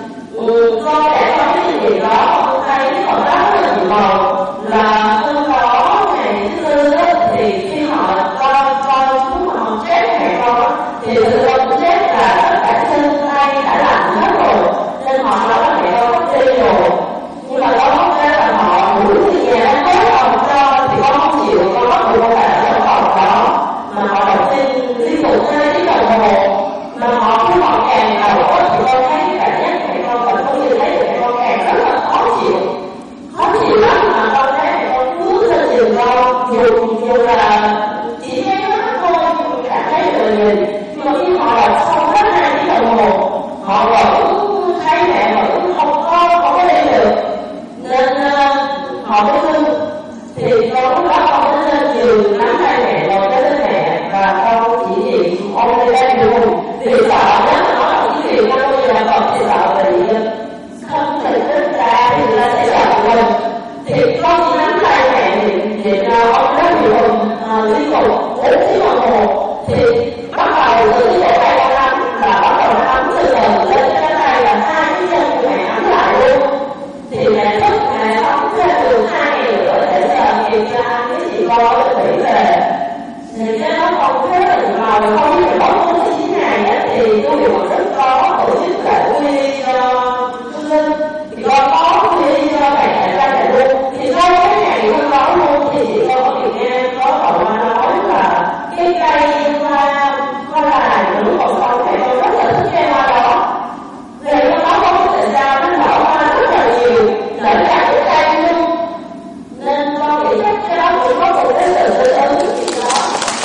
[SPEAKER 5] con đã có cái gì đó, con thấy họ rất là nhiều màu, là hôm đó ngày thứ tư đó thì khi họ coi coi lúc mà họ chết mẹ con thì tụi con cũng chết là tất cả chân tay đã lạnh hết rồi, nên họ nói là mẹ con có đi rồi. Nhưng mà có cái là họ ngủ thì nhà nó hết phòng cho thì con không chịu, con bắt buộc con phải ở trong phòng đó mà họ đọc tin liên tục hai tiếng đồng hồ, mà họ cứ họ càng đầu thì con thấy cảm giác mẹ con vẫn không như thế, mẹ con càng rất là khó chịu khó chịu lắm, mà con thấy mẹ con cứ lên giường con dù dù là chỉ thấy nó thôi cảm thấy rồi nhìn, nhưng mà khi họ đọc xong hết hai tiếng đồng hồ họ vẫn thấy mẹ vẫn không có không có đi được, nên uh, họ mới thương. Thì con lúc đó con mới lên giường nắm tay mẹ rồi tới với mẹ và con chỉ niệm ôm lên đây luôn, vì sợ nhất nó là chỉ niệm con bây giờ con chỉ sợ bị không thể tính ra thì người ta sẽ sợ mình. Thì con chỉ nắm tay mẹ niệm niệm ông rất nhiều liên tục bốn tiếng đồng hồ, thì bắt đầu từ cái chỗ tay con nắm là bắt đầu nắm từ từ lên cái tay là hai cái chân của mẹ nắm lại luôn. Thì mẹ thức mẹ nắm thêm được hai ngày nữa để chờ kịp cho ăn cái gì con đã nghĩ về thì cái nó không khá là mà không biết là có bốn mươi chín ngày á thì tôi hiểu rất có tổ chức lễ quy y cho Xuân Linh thì con có quy y cho thầy thầy ra thầy luôn thì sau cái ngày hôm đó luôn thì chị con có điều nghe có cậu mà nói là cái cây hoa hoa là nữ còn sống thầy con rất là thích cây hoa đó thì nó có không biết tại sao nó nở hoa rất là nhiều lẫn cả cái cây luôn nên con nghĩ chắc cái đó cũng có một cái sự tự ứng của chị đó.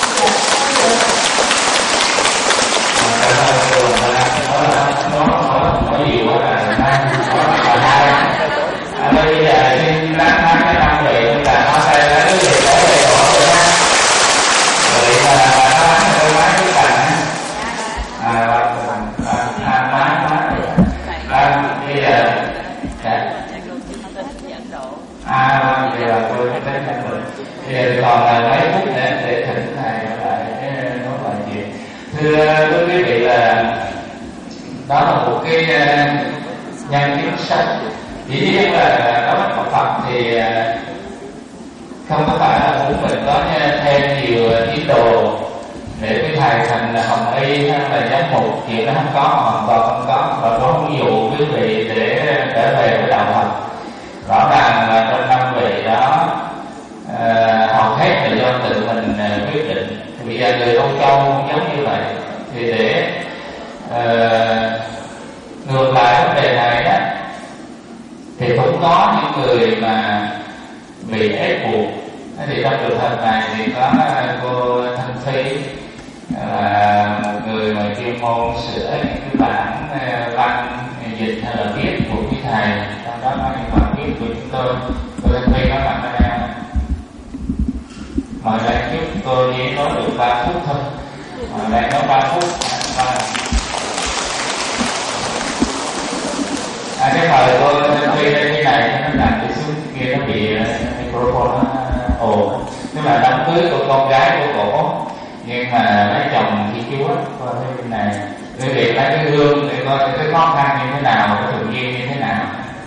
[SPEAKER 3] Nói nhiều quá là nói là hai à, bây giờ xin lắng nghe cái năm vị là nó sẽ lấy cái gì đó để bỏ rồi ha rồi là nó bán tôi bán cái cành à à bán bán bán bây giờ à bây giờ tôi thấy năm rồi bây giờ còn là mấy phút nữa để thỉnh thầy lại nói lại chuyện. Thưa quý vị là đó là một cái nhân chính sách. Dĩ nhiên là đối với Phật Phật thì không có phải là muốn mình có thêm nhiều tín đồ để cái thầy thành hồng y hay là giám mục, chuyện đó không có, hoàn toàn không có, và có ví dụ quý vị để trở về với đạo Phật. Rõ ràng là trong năm vị đó uh, hầu hết là do tự mình uh, quyết định. Bây giờ người Âu Châu cũng giống như vậy. Thì để uh, ngược lại vấn đề này đó, thì cũng có những người mà bị ép buộc. Thì trong trường hợp này thì có cô Thanh Phi là một người mà chuyên môn sửa những cái bản văn dịch hay là viết của quý thầy, trong đó có những bản viết của chúng tôi. Cô Thanh Phi có mặt ở đây không? Mời lên trước, tôi chỉ nói được ba phút thôi. Mời lên nói ba phút. À, cái mời cô Thanh Phi lên cái này nó làm cái xuống kia nó bị microphone ồn. Tức là đám cưới của con gái của cổ, nhưng mà lấy chồng thì chúa qua bên này. Quý vị lấy cái gương để coi cái khó khăn như thế nào, cái tự nhiên như thế nào.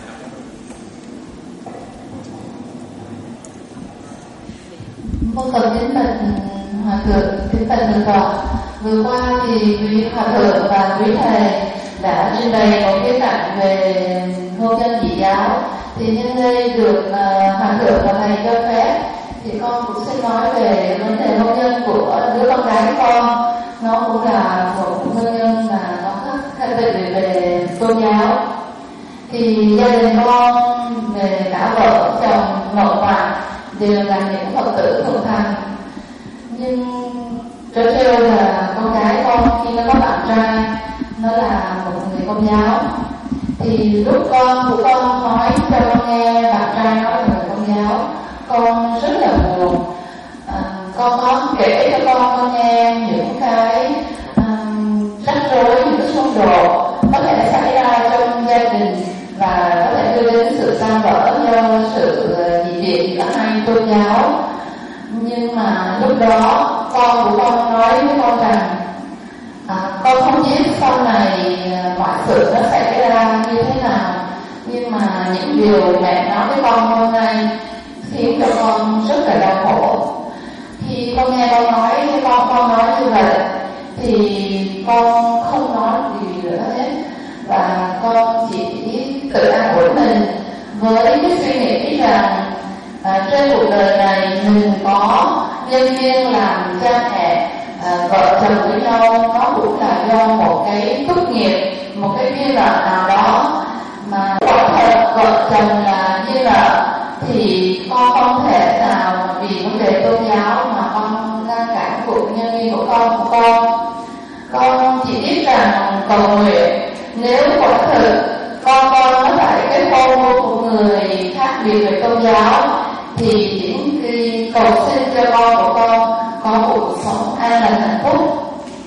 [SPEAKER 6] Vô cần kính bạch hòa thượng, kính bạch thượng tọa. Vừa qua thì quý hòa thượng và quý thầy đã trình bày một cái cạnh về hôn nhân dị giáo. Thì nhân đây được uh, hòa thượng và thầy cho phép thì con cũng sẽ nói về vấn đề hôn nhân của đứa con gái con. Nó cũng là một hôn nhân mà nó khác biệt về, về tôn giáo. Thì gia đình con về cả vợ chồng nội ngoại đều là những Phật tử thuần thành. Nhưng trở trêu là con gái con khi nó có bạn trai nó là một người Công giáo. Thì lúc con của con nói cho con nghe bạn trai nó là người Công giáo, con rất là buồn. À, con có kể cho con con nghe những cái um, rắc rối, những cái xung đột có thể xảy ra trong gia đình và có thể đưa đến sự tan vỡ do sự dị biệt giữa hai tôn giáo. Nhưng mà lúc đó con của con nói với con rằng à, con không biết sau này mọi sự nó xảy ra như thế nào, nhưng mà những điều mẹ nói với con hôm nay khiến cho con rất là đau khổ. Khi con nghe con nói với con con nói như vậy thì con không nói gì nữa hết, và con chỉ tự an ủi mình với cái suy nghĩ rằng à, trên cuộc đời này mình có nhân duyên làm cha mẹ à, vợ chồng với nhau, nó cũng là do một cái túc nghiệp, một cái duyên nợ nào đó. Mà quả thật vợ chồng là duyên nợ thì con không thể nào vì vấn đề tôn giáo mà con ngăn cản cuộc nhân duyên của con của con. Con chỉ biết rằng cầu nguyện nếu quả thực con con nó phải cái hôn với một người khác biệt về tôn giáo thì những khi cầu xin cho con của con có một cuộc sống an lành hạnh phúc.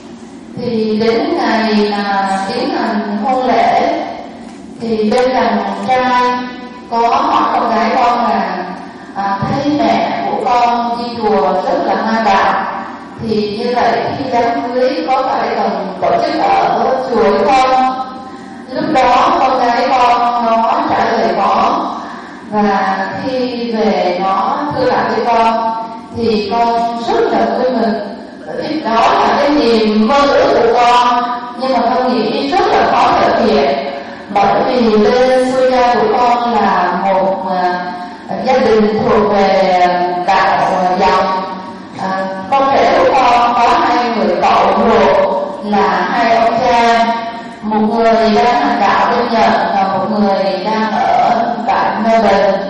[SPEAKER 6] Thì đến ngày mà tiến hành hôn lễ thì bên đàn trai có hỏi con gái con là à, thấy mẹ của con đi chùa rất là mai bạc, thì như vậy khi đám cưới có phải cần tổ chức ở chùa hay không? Lúc đó con gái con nó trả lời có, và khi về nó thưa lại với con thì con rất là vui mừng. Thì đó là cái niềm mơ ước của con, nhưng mà con nghĩ rất là khó thực hiện, bởi vì bên xuôi gia của con là một uh, gia đình thuộc về đạo dòng. Uh, con rể của con có hai người cậu ruột là hai ông cha, một người đang hành đạo bên Nhật và một người đang ở tại Melbourne.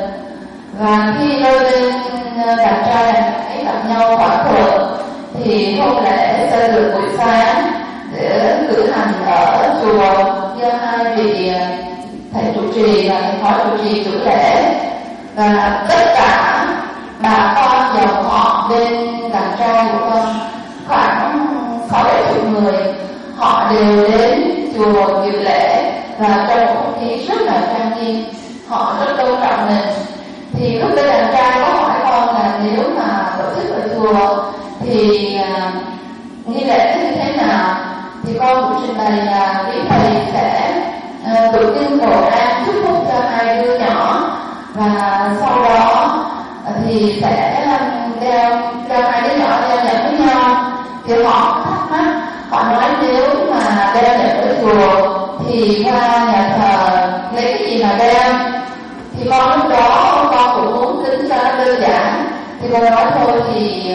[SPEAKER 6] Và khi đôi bên đàn trai đàn gái gặp nhau thỏa thuận thì hôm lễ sẽ được buổi sáng để cử hành ở chùa do hai vị thầy trụ trì và thầy phó trụ trì chủ lễ, và tất cả bà con dòng họ bên đàn trai của con khoảng sáu bảy chục người, họ đều đến chùa dự lễ và trong một không khí rất là trang nghiêm, họ rất tôn trọng mình. Thì lúc bên đàn trai có hỏi con là nếu mà tổ chức ở chùa thì uh, nghi lễ như thế nào, thì con cũng trình bày là quý thầy sẽ uh, tụng kinh Cổ An chúc phúc cho hai đứa nhỏ, và sau đó uh, thì sẽ um, đeo cho hai đứa nhỏ đeo nhẫn với nhau. Thì họ thắc mắc, họ nói nếu mà đeo nhẫn ở chùa thì qua nhà thờ lấy cái gì mà đeo. Thì con lúc đó con cũng muốn tính cho nó đơn giản, thì con nói thôi thì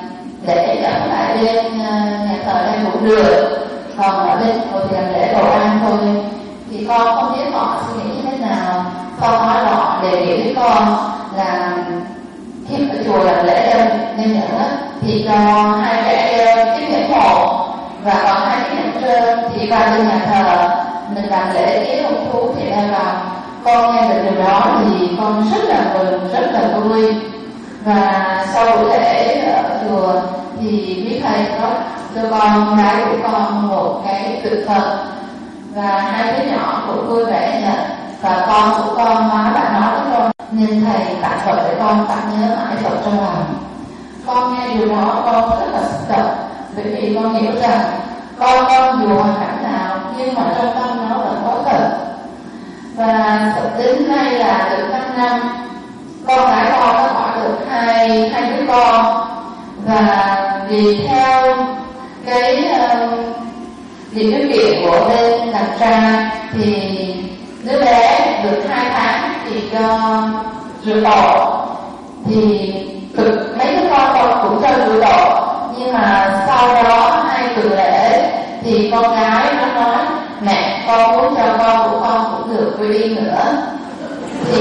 [SPEAKER 6] để dẫn lại bên nhà thờ đây cũng được, còn ở bên chùa thì làm lễ Cầu An thôi. Thì con không biết họ suy nghĩ như thế nào. Con nói là họ đề nghị với con là khi ở chùa làm lễ nên nhẫn thì cho hai trẻ chiếc nhẫn hộ, và còn hai chiếc nhẫn trên thì qua bên nhà thờ mình làm lễ ký hôn thú thì đeo vào. Con nghe được điều đó thì con rất là mừng, rất là vui. Và sau buổi lễ ở chùa thì quý thầy có cho con gái của con một cái tượng Phật, và hai đứa nhỏ cũng vui vẻ nhận. Và con của con nói bạn nói với con nên thầy tặng Phật để con tặng nhớ mãi Phật trong lòng. Con nghe điều đó con rất là xúc động, bởi vì con hiểu rằng con con dù hoàn cảnh nào nhưng mà trong tâm nó vẫn có Phật. Và đến nay là được năm năm, con gái con đã có được hai hai đứa con, và vì theo cái uh, điều kiện của bên đàn trai thì đứa bé được hai tháng thì cho rửa tổ, thì thực mấy đứa con con cũng cho rửa tổ, nhưng mà sau đó hai tuần lễ thì con gái nó nói mẹ con muốn cho con của con cũng được quy y nữa. Thì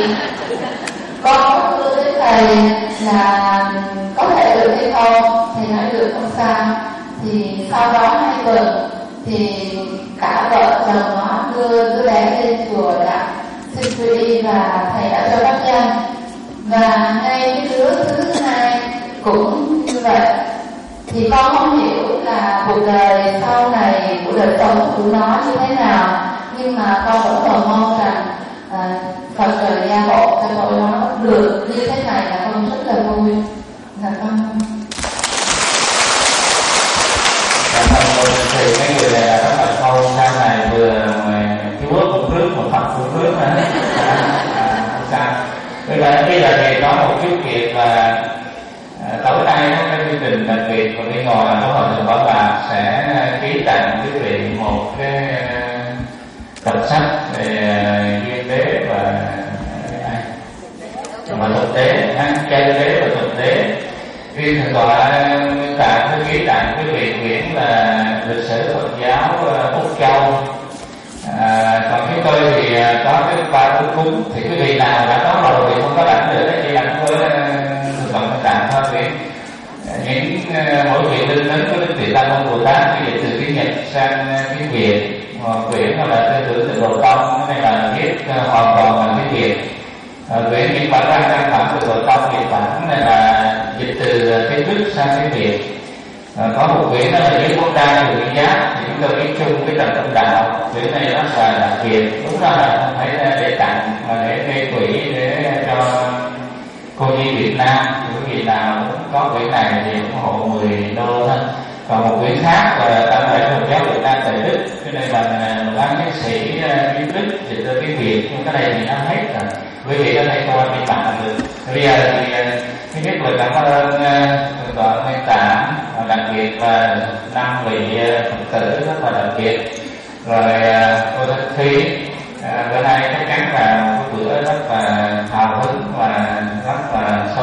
[SPEAKER 6] con có thưa với thầy là có thể được hay không, thầy nói được không sao. Thì sau đó hai tuần thì cả vợ chồng nó đưa đứa bé lên chùa đã xin quy y và thầy đã cho đắp chân. Và ngay cái đứa thứ hai cũng như vậy. Thì con không hiểu là cuộc đời sau này, cuộc đời sống của nó như thế nào, nhưng mà con vẫn còn mong rằng à, Phật trời gia hộ cho tôi nó được như thế này là con rất là vui. Là con
[SPEAKER 3] cảm ơn thì mấy người này là rất là sâu, sau này vừa cái bước một bước một phật một bước nữa. Không sao. Bây giờ bây giờ thì có một chút việc là tối nay có cái chương trình đặc biệt của bên ngoài là Hội Thượng Bảo Lạc sẽ ký tặng quý vị một cái tập sách về duyên đế và và thực tế, chân đế và thực tế. Khi thượng tọa tặng cái ký tặng quý vị quyển là lịch sử Phật giáo Úc Châu. À, còn chúng tôi thì có cái ba cuốn cúng, thì quý vị nào đã có rồi thì không có lãnh được, chỉ lãnh với thượng tọa tặng thôi. Vì những mỗi vị linh lớn có đức vị Tam Môn Bồ Tát khi dịch từ tiếng Nhật sang tiếng Việt, quyển nó là tư tưởng từ Độ Tông, cái này là viết hoàn toàn bằng tiếng Việt. Quyển những bản ra trang phẩm từ Độ Tông Việt bản này là dịch từ tiếng Đức sang tiếng Việt. À, có một quyển đó là Giới Quốc Đa Từ Bi Giác, thì chúng tôi viết chung với Trần Tâm Đạo. Quyển này rất là đặc biệt, đúng ra là không phải để tặng mà để gây quỹ để cho cô nhi Việt Nam. Quý vị nào cũng có quyển này thì ủng hộ mười đô thôi. Còn một quyển khác là Tam Đại Phật Giáo Việt Nam tại Đức, cái này là một bác tiến sĩ tiếng Đức dịch từ tiếng Việt, nhưng cái này thì nó hết rồi. Quý vị có thể coi biên bản được. Bây giờ thì Thứ nhất là cảm ơn thượng tọa Nguyên Tạm, đặc biệt là năm vị Phật tử rất là đặc biệt, rồi cô Thanh Thúy. À, bữa nay chắc chắn là một bữa rất là hào hứng và rất là